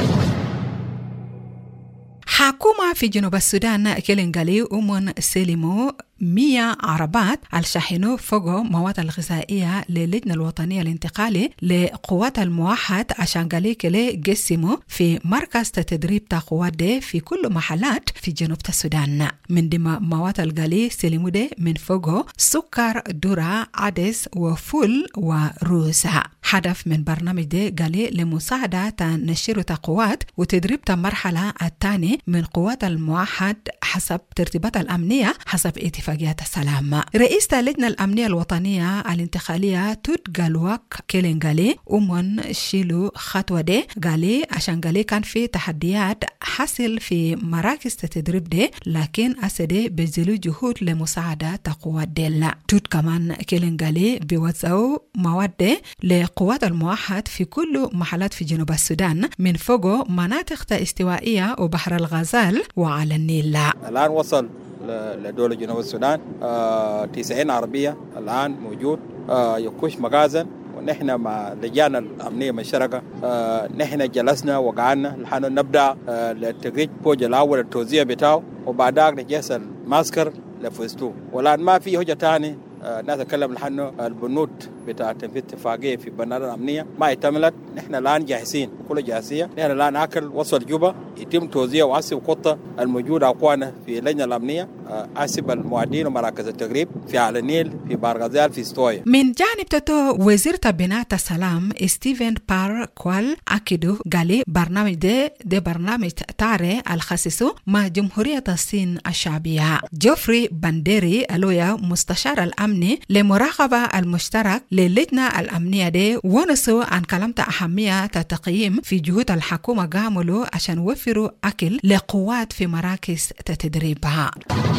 حكومة في جنوب السودان كيلينغالي أمون سلموا مية عربات الشاحنوا فوق مواد الغذائية للجنة الوطنية الانتقالي لقوات الموحد عشان قالي كلي قسموا في مركز تدريب تقوات ده في كل محلات في جنوب السودان. من دم مواد القالي سلموا ده من فوق سكر ذرة عدس وفول وروز. هدف من برنامج ده قالي لمساعدة نشر تقوات وتدريب المرحلة الثانية من قوات الموحد حسب ترتيبات الأمنية حسب اتفاق السلام. رئيس اللجنة الأمنية الوطنية الانتقالية توت غالواك كيلينغالي أمون شيلو خطوة دي قالي عشان قالي كان في تحديات حصل في مراكز التدريب دي لكن أسدي بذلوا جهود لمساعدة تقوات دي. توت كمان كيلينغالي بيوزعوا مواد دي لقوات الموحد في كل محلات في جنوب السودان من فوق مناطق استوائية وبحر الغزال وعلى النيل. الآن وصل لدولة جنوب السودان آه تسعين عربية الآن موجود آه يكوش مغازن ونحن مع لجان الأمنية مشتركة آه نحن جلسنا وقعدنا لحين نبدأ آه للتقريج بوجه الأول التوزيع بتاعه وبعدها نجهز الماسكر لفستو. والآن ما في حاجة تاني آه نتكلم لحين البنود بتاع تنفيذ اتفاقية في بنادر الأمنية ما اكتملت. نحن الآن جاهزين بكل جاهزية. نحن الآن أكل وصل جوبا يتم توزيع وعسب قطة الموجودة أقوانا في اللجنة الأمنية عسب المعدين ومراكز التقريب في على النيل في بارغزال في ستوية. من جانب تتو وزير بناء السلام ستيفن بار كوال أكدوا قالي برنامج ده ده برنامج تاري الخاص مع جمهورية الصين الشعبية. جوفري بانديري ألويا مستشار الأمني لمراقبة المشترك للجنة الأمنية دي ونسوا عن كلمة أهمية التقييم في جهود الحكومة قاملوا عشان وفروا أكل لقوات في مراكز تدريبها.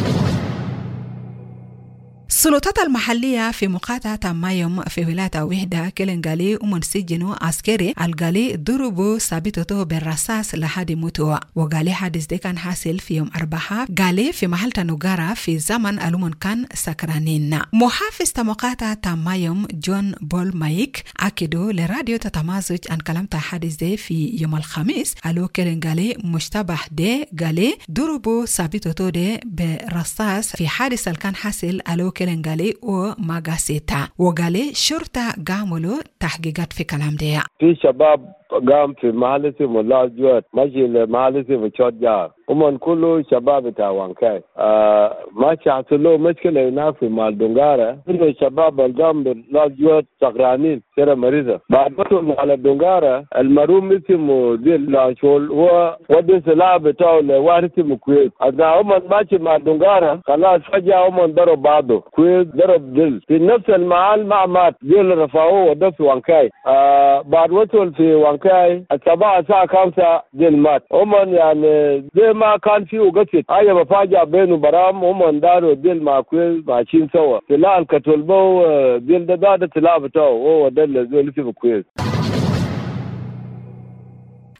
السلطات المحلية في مقاطعة مايوم في ولاية وحدة كيلينغالي ومنسجنوا عسكري الغالي ضربوا ثابتته بالرصاص لحد موتوا. وقالي حادث ده كان حاصل في يوم أربعة قالي في محل تنوغارا في زمن ألومن كان سكرانين. محافظ مقاطعة مايوم جون بول مايك أكدوا لراديو تتمازج عن كلمة حادث ده في يوم الخميس. قالوا كيلينغالي مشتبه ده قالي ضربوا ثابتته ده بالرصاص في حادث كان حاصل. قالوا كيلينغالي وماغاسيتا وقالي شرطة قاملوا تحقيقات في كلام ده. في شباب قام في محلسي ملاز جوات ماشي لمحلسي وشوت جار ومن كله شباب بتاع وانكاي آه ماشي حصلوا مشكلة هناك في مالدونغارة كل الشباب القام بلاز جوات سكرانين سيرة مريضة بعد وصلوا على دونغارة المروم اسمه ديل لاشول هو ودي سلاح بتاعه لواحد اسمه كويت أذا هم ماشي مع دونغارة خلاص فجأة هم ضرب بعضه كويت ضرب ديل في نفس المحل مع مات ديل رفعوه ودى في وانكاي آه بعد وصل في وانكاي كاي الصباح الساعة خمسة ديل مات هم يعني زي ما كان فيه قصة أي مفاجأة بينه برام هم داروا ديل مع كويس ماشيين سوا سلاح الكتولبو ديل ده ده سلاح بتاعه هو ده اللي زي اللي فيه كويس.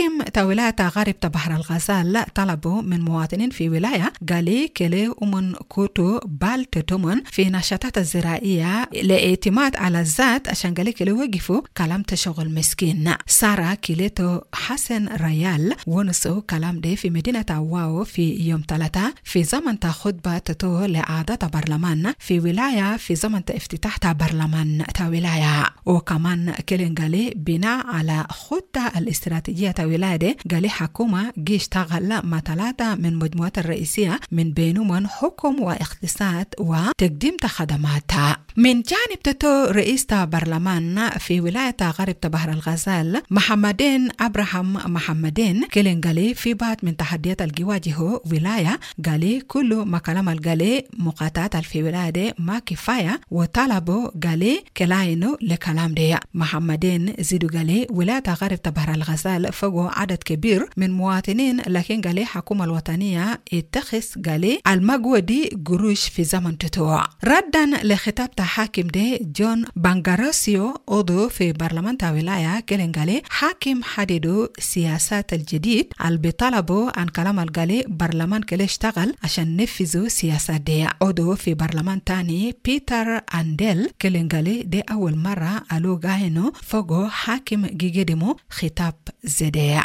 حاكم تا ولاية غرب بحر الغزال طلبوا من مواطنين في ولاية قالي كلي ومن كوتو بالتتمن في نشاطات الزراعية لاعتماد على الذات عشان قالي كلي وقفوا كلام تشغل مسكين. سارة كيليتو حسن ريال ونسوا كلام ده في مدينة واو في يوم ثلاثة في زمن خطبة تتو لإعادة برلمان في ولاية في زمن افتتاح برلمان تا ولاية. وكمان كلين قالي بناء على خطة الاستراتيجية تا ولاية ده قالي حكومة جي اشتغل مع ثلاثة من مجموعات الرئيسية من بينهم حكم واقتصاد وتقديم خدماتها. من جانب تتو رئيس برلمان في ولاية غرب بحر الغزال محمدين أبراهام محمدين كلين قالي في بعض من تحديات الجواجه ولاية قالي كل ما كلام القالي مقاطعات في ولاية ما كفاية وطلبوا قالي كلاينو لكلام ده. محمدين زيدو قالي ولاية غرب بحر الغزال فوق عدد كبير من مواطنين لكن قالي حكومة الوطنية اتخذ قالي المقوى دي قروش في زمن تتو. ردا لخطاب حاكم ده جون بانغاراسيو عضو في برلمان تا ولاية كلين قالي حاكم حددوا سياسات الجديد البطلبوا عن كلام القالي برلمان كلي اشتغل عشان نفذوا سياسات دي. عضو في برلمان تاني بيتر أنديل كلين قالي دي أول مرة ألو غاينو فوقو حاكم جيجيدمو خطاب زديع.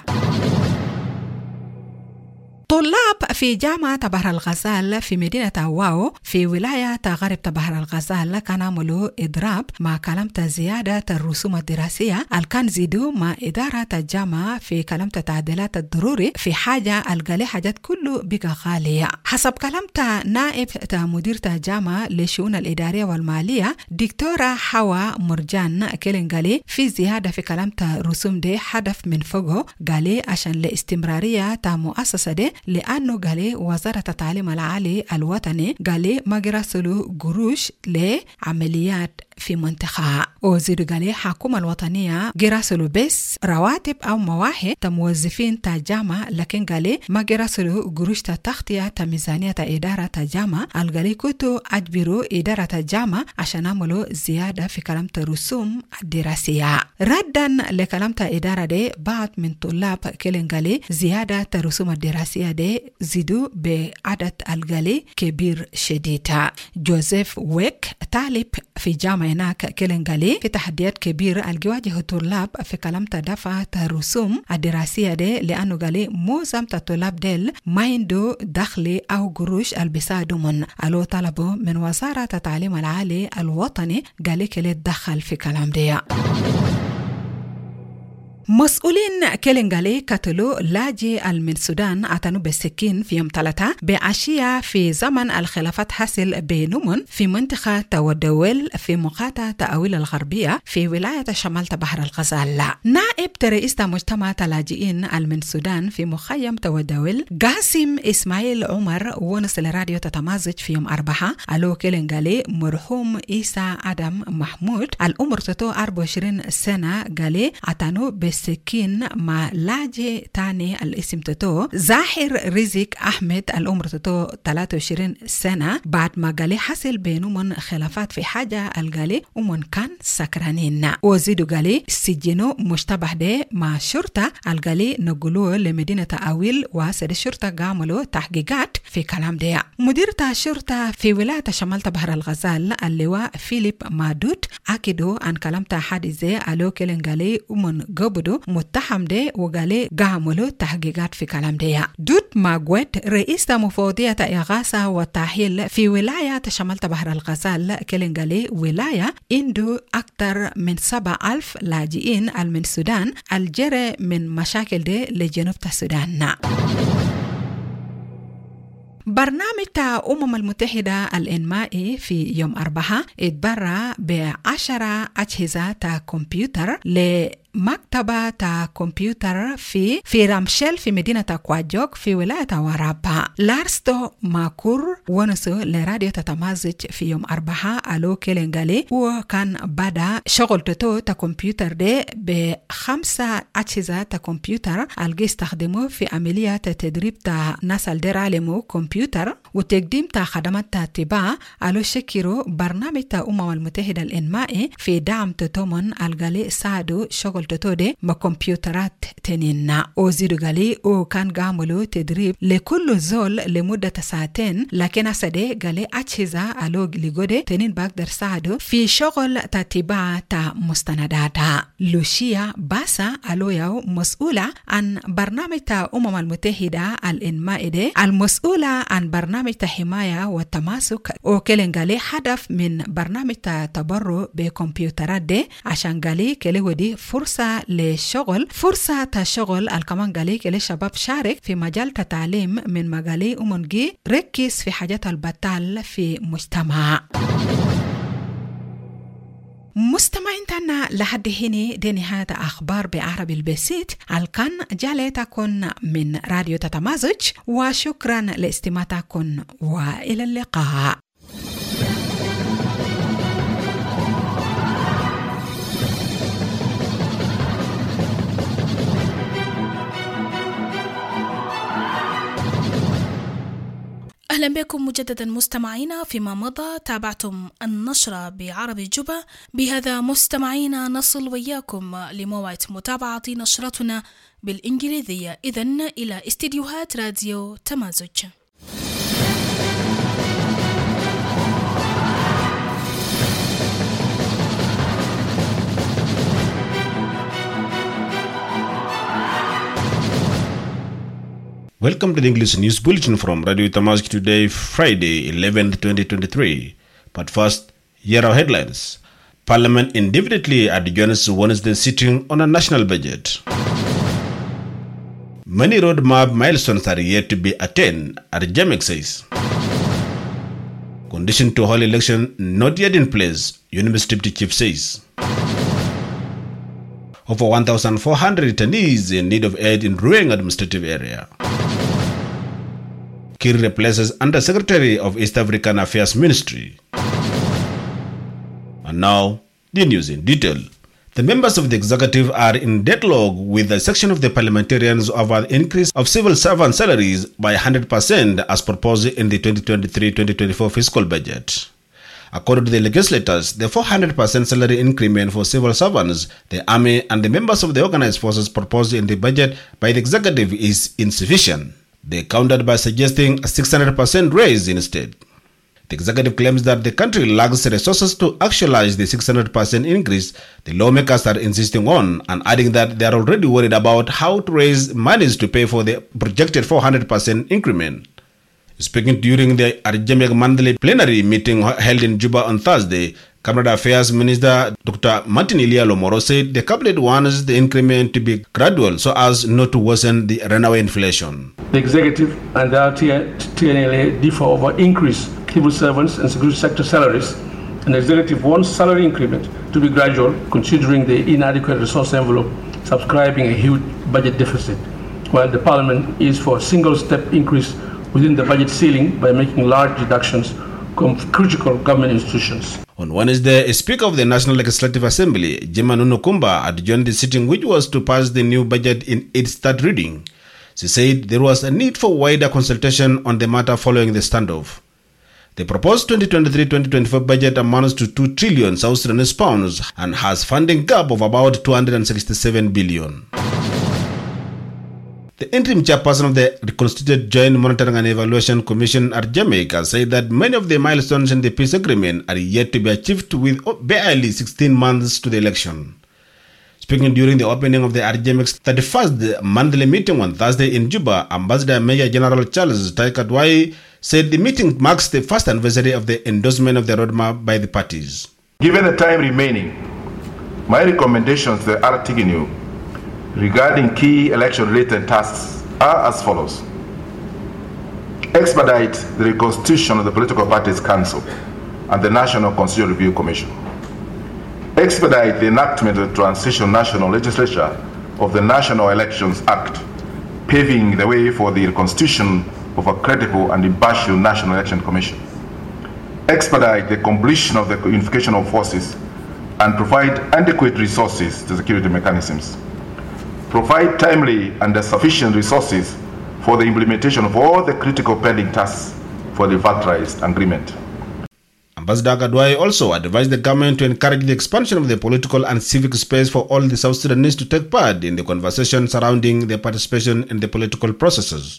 طلاب في جامعة بحر الغزال في مدينة واو في ولاية غرب بحر الغزال كان عملوا إضراب مع كلمة زيادة الرسوم الدراسية الكان زيدوا مع إدارة الجامعة في كلمة تعديلات الضروري في حاجة القالي حاجات كله بقى غالية. حسب كلمة نائب مديرة الجامعة للشؤون الإدارية والمالية دكتورة حوا مرجان كيلين قالي في زيادة في كلمة رسوم دي هدف من فوقه قالي عشان لاستمرارية تا مؤسسة دي لأنه قالي وزارة التعليم العالي الوطني قالي ما جرسلوا قروش لعمليات في منطقة. وزيد قالي حكومة الوطنية جرسلوا بس رواتب أو مواهب تموظفين تجامع لكن قالي ما جرسلوا قروش تغطية ميزانية إدارة الجامعة القالي كنتوا أجبروا إدارة الجامعة عشان عملوا زيادة في كلمة الرسوم الدراسية. ردا لكلمة إدارة دي بعض من طلاب كيلين قالي زيادة الرسوم الدراسية دي زيدوا بعدد القالي كبير شديد. جوزيف ويك طالب في جامعة هناك كيلين قالي في تحديات كبيرة الجواجه الطلاب في كلمة دفع الرسوم الدراسية دي لأنه قالي معظم الطلاب ديل ما عنده دخل أو قروش البسادهم. ألو طلبوا من وزارة التعليم العالي الوطني قالي كلي تدخل في كلام دي. مسؤولين كيلين قالي قتلوا لاجئ من السودان اعتنوا بالسكين في يوم ثلاثة بعشية في زمن الخلافات حصل بينهم في منطقة تودول في مقاطعة تأويل الغربية في ولاية شمال بحر الغزال. نائب رئيس مجتمع اللاجئين من السودان في مخيم تودول قاسم إسماعيل عمر ونس لراديو تتمازج في يوم أربعة ألو كيلين قالي مرحوم إيسا آدم محمود الأمر تتو أربعة وعشرين سنة قالي اعتنوا سكين مع لاجئ تاني الاسم تتو زاهر رزق أحمد الأمر تتو ثلاثة وعشرين سنة بعد ما قالي حصل بينهم خلافات في حاجة القالي ومن كان سكرانين. وزيدو قالي سجنوا مشتبه ده مع شرطة القالي نقلوه لمدينة أويل وسد الشرطة قاملوا تحقيقات في كلام ده. مديرة الشرطة في ولاية شمال بحر الغزال اللواء فيليب مادوت أكدوا عن كلام حادثة ألو كيلين قالي ومن قبضوا متهم ده وقالي قاملوا تحقيقات في كلام ده. دوت ماغويت رئيس مفوضية إغاثة والتأهيل في ولاية شمال بحر الغزال كيلين قالي ولاية عنده أكثر من سبع ألف لاجئين من السودان الجري من مشاكل ده لجنوب السودان. برنامج أمم المتحدة الإنمائي في يوم أربعة اتبرع بعشرة أجهزة كمبيوتر ل مكتبة كمبيوتر في في رامشيل في مدينة كواجوك في ولاية ورابا. لارستو ماكور ونسو لراديو تتمازج في يوم أربعة ألو كيلين قالي وكان بدأ شغل تتو كمبيوتر دي بخمسة أجهزة كمبيوتر الجي استخدموه في عملية تدريب تا ناس الدير علمو كمبيوتر وتقديم تا خدمات تاتباع. ألو شكروا برنامج أمم المتحدة الإنمائي في دعم تتومن القالي ساعدوا شغل تولتتودي ما كمبيوترات تنينا وزيدو غالي او كان غاملو تدريب لكل زول لمدة ساعتين لكن أسده غالي أجهزة ألو لغودي تنين بقدر ساعدو في شغل تاتباع تا مستنداتا. لوشيا باسا ألو يو مسؤولة عن برنامج تا أمم المتحدة الإنمائدة المسؤولة عن برنامج تا حماية والتماسك وكلن غالي هدف من برنامج تا تبرو بكمبيوترات دي عشان غالي كلي ودي فرصة لشغل فرصة تا شغل الكمان غالي كلي شباب شارك في مجال تعليم من مجالي أمونجي ركز في حاجات البطال في مجتمع. مستمعين تانا لحد هنا دي نهاية أخبار بعربي البسيط الكان جالتكن من راديو تتمازج وشكرا لاستماعتكن وإلى اللقاء. أهلا بكم مجددا مستمعينا. فيما مضى تابعتم النشرة بعربي جوبا. بهذا مستمعينا نصل وياكم لموعد متابعة نشرتنا بالإنجليزية. إذن إلى استديوهات راديو تمازج. Welcome to the English News Bulletin from Radio Tamask today, Friday, eleventh, twenty twenty-three. But first, here are headlines. Parliament indefinitely adjourns Wednesday sitting on a national budget. Many roadmap milestones are yet to be attained, Arjamek says. Condition to hold election not yet in place, University Deputy Chief says. Over one thousand four hundred returnees in need of aid in Ruang administrative area. Kir replaces Under-Secretary of East African Affairs Ministry. And now, the news in detail. The members of the executive are in deadlock with a section of the parliamentarians over the increase of civil servant salaries by one hundred percent as proposed in the twenty twenty-three twenty twenty-four fiscal budget. According to the legislators, the four hundred percent salary increment for civil servants, the army, and the members of the organized forces proposed in the budget by the executive is insufficient. They countered by suggesting a six hundred percent raise instead. The executive claims that the country lacks resources to actualize the six hundred percent increase the lawmakers are insisting on, and adding that they are already worried about how to raise monies to pay for the projected four hundred percent increment. Speaking during the Arjamek monthly plenary meeting held in Juba on Thursday, Cabinet Affairs Minister Doctor Martin Ilia Lomoro said the cabinet wants the increment to be gradual so as not to worsen the runaway inflation. The executive and the T N L A differ over increased civil servants and security sector salaries, and the executive wants salary increment to be gradual considering the inadequate resource envelope, subscribing a huge budget deficit, while the parliament is for a single-step increase within the budget ceiling by making large deductions from critical government institutions. On Wednesday, a Speaker of the National Legislative Assembly, Gemma Nunukumba, adjourned the sitting which was to pass the new budget in its third reading. She said there was a need for wider consultation on the matter following the standoff. The proposed twenty twenty-three twenty twenty-four budget amounts to two trillion South Sudanese pounds and has funding gap of about two hundred sixty-seven billion. The interim chairperson of the reconstituted Joint Monitoring and Evaluation Commission, Arjamek, said that many of the milestones in the peace agreement are yet to be achieved with barely sixteen months to the election. Speaking during the opening of the Arjamek's thirty-first monthly meeting on Thursday in Juba, Ambassador Major General Charles Taikadwai said the meeting marks the first anniversary of the endorsement of the roadmap by the parties. Given the time remaining, my recommendations to the R T G N U regarding key election-related tasks are as follows. Expedite the reconstitution of the Political Parties Council and the National Constitutional Review Commission. Expedite the enactment of the Transition National Legislature of the National Elections Act, paving the way for the reconstitution of a credible and impartial National Election Commission. Expedite the completion of the unification of forces and provide adequate resources to security mechanisms. Provide timely and sufficient resources for the implementation of all the critical pending tasks for the bilateral agreement. Ambassador Gadwai also advised the government to encourage the expansion of the political and civic space for all the South Sudanese to take part in the conversation surrounding their participation in the political processes.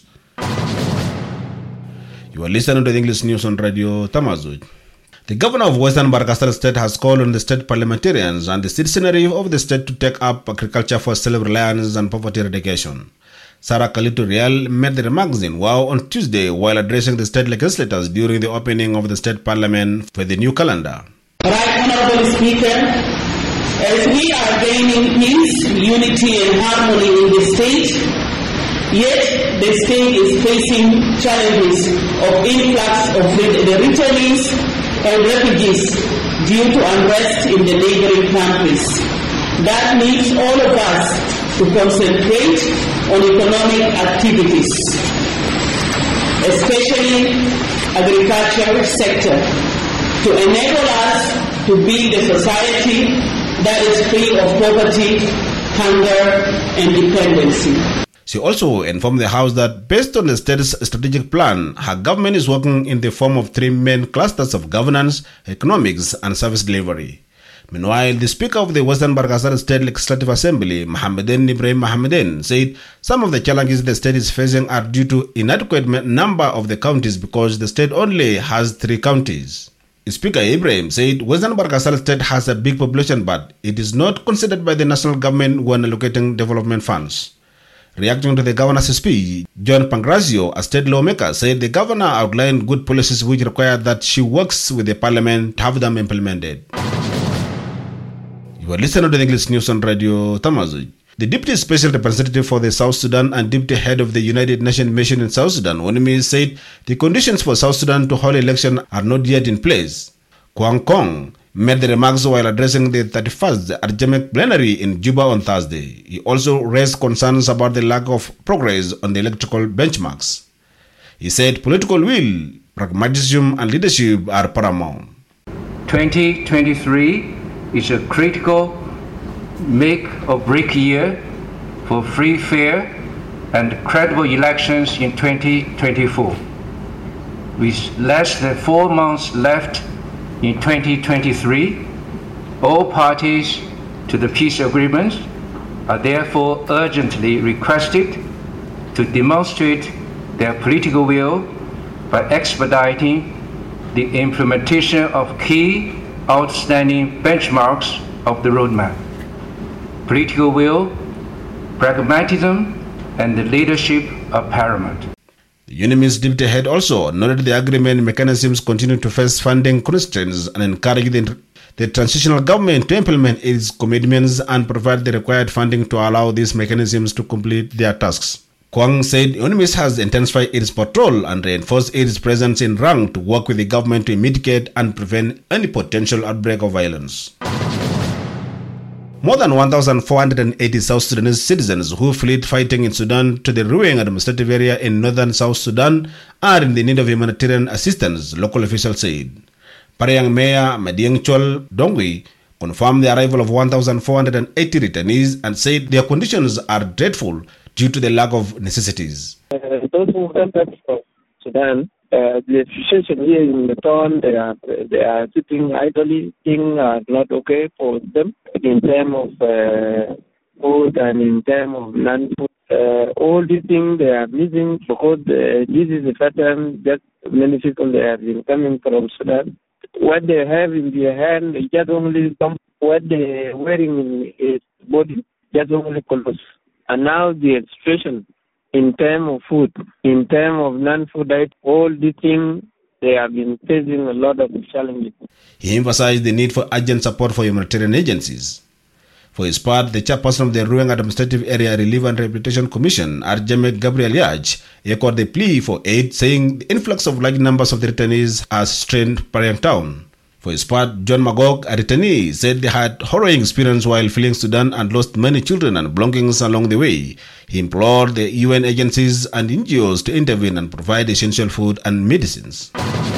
You are listening to the English News on Radio Tamazuj. The governor of Western Barkasal State has called on the state parliamentarians and the citizenry of the state to take up agriculture for self-reliance and poverty eradication. Sarah Kalito Real made the remarks in Wow on Tuesday while addressing the state legislators during the opening of the state parliament for the new calendar. Right, Honorable Speaker, as we are gaining peace, unity and harmony in the state, yet the state is facing challenges of influx of the returnees and refugees due to unrest in the neighboring countries. That needs all of us to concentrate on economic activities, especially agriculture sector, to enable us to build a society that is free of poverty, hunger, and dependency. She also informed the House that based on the state's strategic plan, her government is working in the form of three main clusters of governance, economics, and service delivery. Meanwhile, the Speaker of the Western Barkasal State Legislative Assembly, Mohameden Ibrahim Mohameden, said some of the challenges the state is facing are due to inadequate number of the counties because the state only has three counties. Speaker Ibrahim said Western Barkasal State has a big population, but it is not considered by the national government when allocating development funds. Reacting to the governor's speech, John Pangrazio, a state lawmaker, said the governor outlined good policies which require that she works with the parliament to have them implemented. You are listening to the English News on Radio Tamazuj. The Deputy Special Representative for the South Sudan and Deputy Head of the United Nations Mission in South Sudan, Onimi, said the conditions for South Sudan to hold election are not yet in place. Kwang Kong made the remarks while addressing the thirty-first Arjamec plenary in Juba on Thursday. He also raised concerns about the lack of progress on the electoral benchmarks. He said political will, pragmatism, and leadership are paramount. twenty twenty-three is a critical make or break year for free, fair, and credible elections in twenty twenty-four. With less than four months left in twenty twenty-three, all parties to the peace agreement are therefore urgently requested to demonstrate their political will by expediting the implementation of key outstanding benchmarks of the roadmap. Political will, pragmatism, and the leadership are paramount. The UNIMIS deputy head also noted the agreement mechanisms continue to face funding constraints and encourage the, the transitional government to implement its commitments and provide the required funding to allow these mechanisms to complete their tasks. Kwang said UNIMIS has intensified its patrol and reinforced its presence in Rang to work with the government to mitigate and prevent any potential outbreak of violence. More than one thousand four hundred eighty South Sudanese citizens who fled fighting in Sudan to the Ruweng administrative area in northern South Sudan are in the need of humanitarian assistance, local officials said. Parayang Mayor Madiang Chol Dongwi confirmed the arrival of one thousand four hundred eighty returnees and said their conditions are dreadful due to the lack of necessities. Uh, those who come back from Sudan, uh, the situation here in the town, they are they are sitting idly. Things are not okay for them in terms of uh, food and in terms of non-food. Uh, all these things they are missing because uh, this is the pattern that many people they have been coming from Sudan. What they have in their hand, they just only come. What they are wearing in his body, just only clothes. And now the situation in terms of food, in terms of non-food diet, all these things, they have been facing a lot of challenges. He emphasized the need for urgent support for humanitarian agencies. For his part, the chairperson of the Ruweng Administrative Area Relief and Rehabilitation Commission, Arjamec Gabriel Yaj, echoed the plea for aid, saying the influx of large numbers of the returnees has strained Parayang town. For his part, John Magog, a returnee, said they had harrowing experience while fleeing Sudan and lost many children and belongings along the way. He implored the U N agencies and N G Os to intervene and provide essential food and medicines.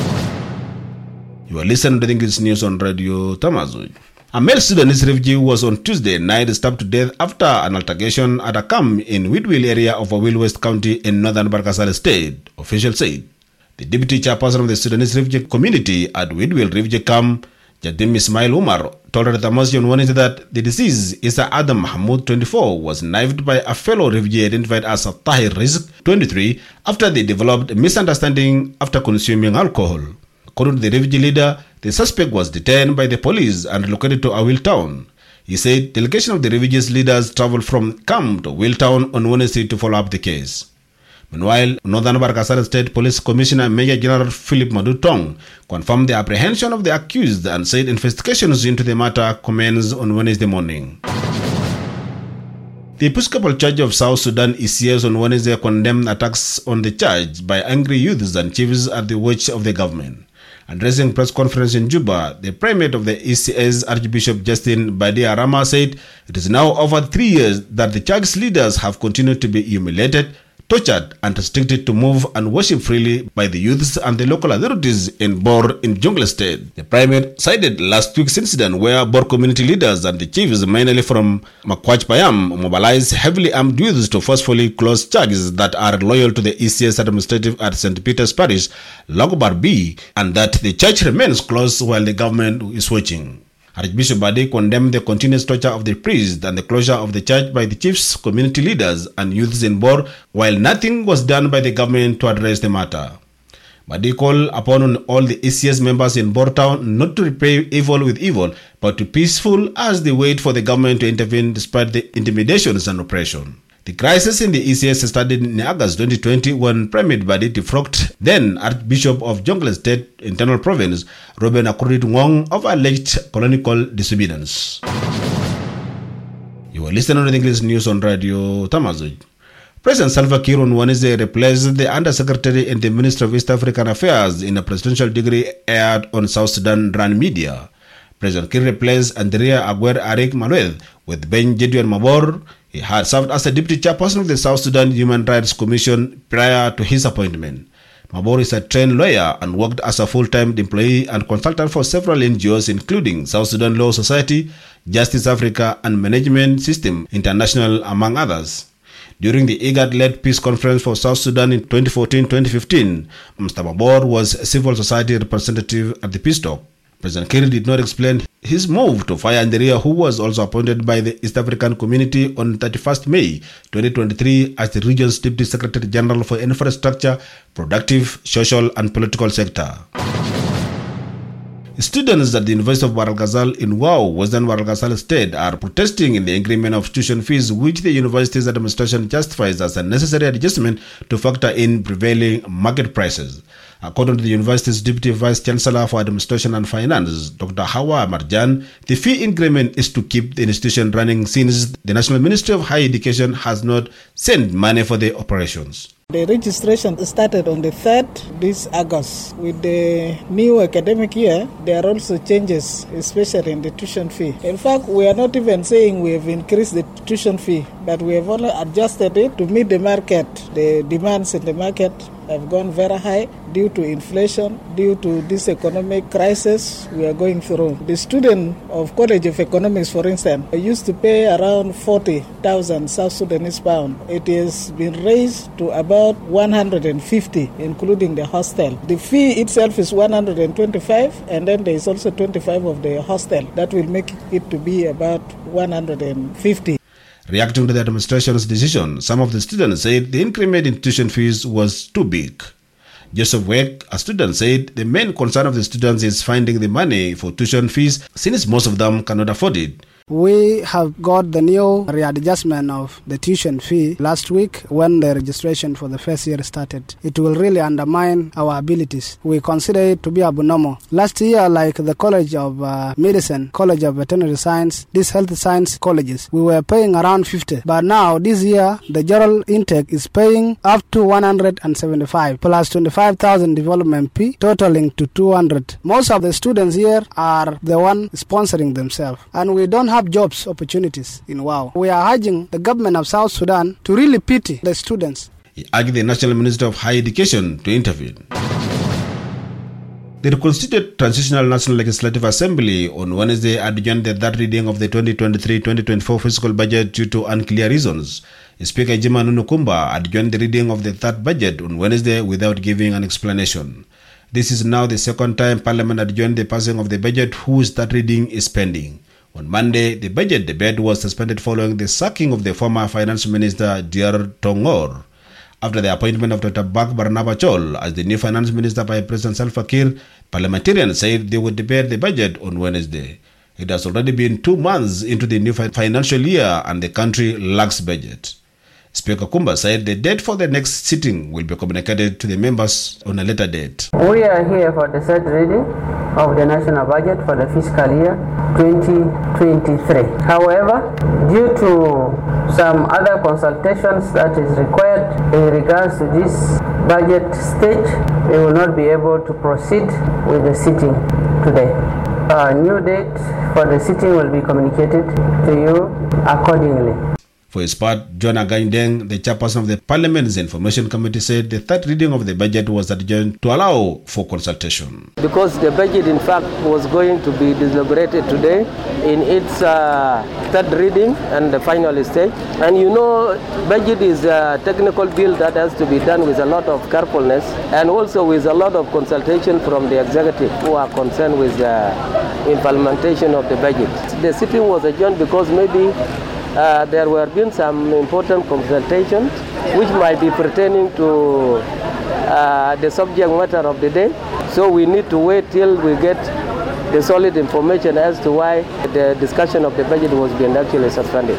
You are listening to the English News on Radio Tamazuj. A male Sudanese refugee was on Tuesday night stabbed to death after an altercation at a camp in Whitwell area of Awil West County in northern Barkasal State, officials said. The deputy chairperson of the Sudanese refugee community at Whitwell refugee camp, Jadim Ismail Umar, told Retamasi on Wednesday that the deceased, Isa Adam Mahmoud, twenty-four, was knifed by a fellow refugee identified as Tahir Rizk, twenty-three, after they developed a misunderstanding after consuming alcohol. According to the refugee leader, the suspect was detained by the police and relocated to Awil town. He said delegation of the refugees leaders traveled from camp to Awil town on Wednesday to follow up the case. Meanwhile, Northern Barkasal State Police Commissioner Major General Philip Madutong confirmed the apprehension of the accused and said investigations into the matter commenced on Wednesday morning. The Episcopal Church of South Sudan E C S on Wednesday condemned attacks on the church by angry youths and chiefs at the watch of the government. Addressing press conference in Juba, the primate of the E C S, Archbishop Justin Badia Rama, said it is now over three years that the church's leaders have continued to be humiliated, tortured and restricted to move and worship freely by the youths and the local authorities in Bor in Jonglei State. The primate cited last week's incident where Bor community leaders and the chiefs, mainly from Makwach Payam, mobilized heavily armed youths to forcefully close churches that are loyal to the E C S administrative at Saint Peter's Parish, Lagobar B, and that the church remains closed while the government is watching. Archbishop Badi condemned the continuous torture of the priests and the closure of the church by the chiefs, community leaders and youths in Bor, while nothing was done by the government to address the matter. Badi called upon all the E C S members in Bor town not to repay evil with evil, but to peaceful as they wait for the government to intervene despite the intimidations and oppression. The crisis in the E C S started in August twenty twenty when Primate Badi defrocked then Archbishop of Jonglei State Internal Province, Reuben Akurit Ngong, of alleged colonial disobedience. You are listening to the English news on Radio Tamazuj. President Salva Kiir on Wednesday replaced the Undersecretary in the Ministry of East African Affairs in a presidential degree aired on South Sudan Run Media. President Kiir replaced Andrea Aguer Arik Malued with Ben Jedouin Mabor. He had served as the deputy chairperson of the South Sudan Human Rights Commission prior to his appointment. Mabor is a trained lawyer and worked as a full-time employee and consultant for several N G Os including South Sudan Law Society, Justice Africa and Management System International, among others. During the IGAD-led Peace Conference for South Sudan in twenty fourteen twenty fifteen, Mister Mabor was a civil society representative at the peace talk. President Kiir did not explain his move to fire Andrea, who was also appointed by the East African Community on thirty-first May twenty twenty-three as the region's Deputy Secretary General for Infrastructure, Productive, Social and Political Sector. Students at the University of Bahr el Ghazal in Wau, Western Bahr el Ghazal State, are protesting in the increment of tuition fees, which the university's administration justifies as a necessary adjustment to factor in prevailing market prices. According to the university's Deputy Vice Chancellor for Administration and Finance, Doctor Hawa Marjan, the fee increment is to keep the institution running since the National Ministry of Higher Education has not sent money for the operations. The registration started on the third this August. With the new academic year, there are also changes, especially in the tuition fee. In fact, we are not even saying we have increased the tuition fee, but we have only adjusted it to meet the market. The demands in the market have gone very high due to inflation, due to this economic crisis we are going through. The student of College of Economics, for instance, used to pay around forty thousand South Sudanese pound. It has been raised to about one hundred fifty, including the hostel. The fee itself is one hundred twenty-five, and then there is also twenty-five of the hostel. That will make it to be about one hundred fifty. Reacting to the administration's decision, some of the students said the increment in tuition fees was too big. Joseph Weck, a student, said the main concern of the students is finding the money for tuition fees since most of them cannot afford it. We have got the new readjustment of the tuition fee last week when the registration for the first year started. It will really undermine our abilities. We consider it to be abnormal. Last year, like the College of uh, Medicine, College of Veterinary Science, these health science colleges, we were paying around fifty. But now, this year, the general intake is paying up to one hundred seventy-five, plus twenty-five thousand development fee, totaling to two hundred. Most of the students here are the one sponsoring themselves. And we don't have jobs opportunities in Wau. We are urging the government of South Sudan to really pity the students. He urged the National Minister of Higher Education to intervene. The reconstituted Transitional National Legislative Assembly on Wednesday adjourned the third reading of the twenty twenty-three twenty twenty-four fiscal budget due to unclear reasons. Speaker Jima Nunukumba adjourned the reading of the third budget on Wednesday without giving an explanation. This is now the second time Parliament adjourned the passing of the budget whose third reading is pending. On Monday, the budget debate was suspended following the sacking of the former Finance Minister Diar Tongor. After the appointment of Doctor Bak Barnaba Chol as the new Finance Minister by President Salva Kiir, parliamentarians said they would debate the budget on Wednesday. It has already been two months into the new financial year and the country lacks budget. Speaker Kumba said the date for the next sitting will be communicated to the members on a later date. We are here for the third reading of the national budget for the fiscal year twenty twenty-three. However, due to some other consultations that is required in regards to this budget stage, we will not be able to proceed with the sitting today. A new date for the sitting will be communicated to you accordingly. For his part, John Agandeng, the chairperson of the Parliament's Information Committee, said the third reading of the budget was adjourned to allow for consultation. Because the budget, in fact, was going to be deliberated today in its uh, third reading and the final stage. And you know, budget is a technical bill that has to be done with a lot of carefulness and also with a lot of consultation from the executive who are concerned with the implementation of the budget. The sitting was adjourned because maybe Uh, there were been some important consultations which might be pertaining to uh, the subject matter of the day. So we need to wait till we get the solid information as to why the discussion of the budget was being actually suspended.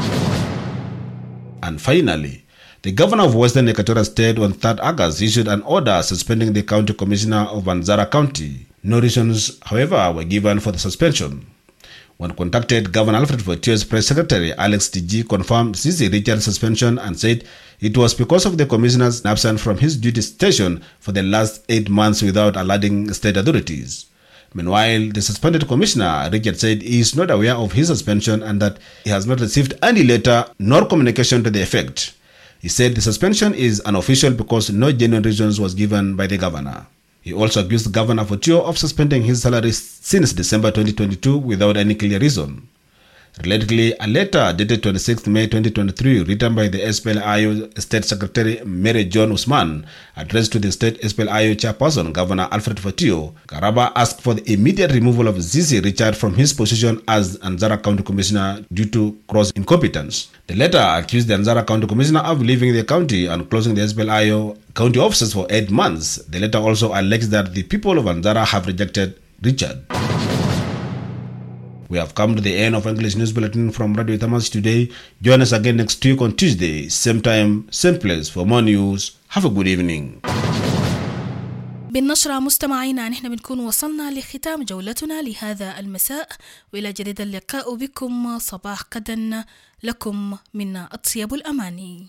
And finally, the governor of Western Equatorial State on third August issued an order suspending the county commissioner of Banzara County. No reasons, however, were given for the suspension. When contacted, Governor Alfred Fortio's press secretary Alex T G confirmed Zizi Richard's suspension and said it was because of the commissioner's absence from his duty station for the last eight months without alerting state authorities. Meanwhile, the suspended commissioner, Richard, said he is not aware of his suspension and that he has not received any letter nor communication to the effect. He said the suspension is unofficial because no genuine reasons was given by the governor. He also accused Governor Fortio of suspending his salary since December twenty twenty-two without any clear reason. Relatedly, a letter dated twenty-sixth May twenty twenty-three written by the S P L I O State Secretary Mary John Usman addressed to the State S P L I O Chairperson Governor Alfred Fortio, Karaba asked for the immediate removal of Zizi Richard from his position as Anzara County Commissioner due to gross incompetence. The letter accused the Anzara County Commissioner of leaving the county and closing the S P L I O county offices for eight months. The letter also alleged that the people of Anzara have rejected Richard. We have come to the end of English News Bulletin from Radio Tamas today. Join us again next week on Tuesday, same time, same place for more news. Have a good evening. بالنشرة مستمعينا نحن بنكون وصلنا لختام جولتنا لهذا المساء، وإلى جديد اللقاء بكم صباح غدا، لكم منا أطيب الأماني.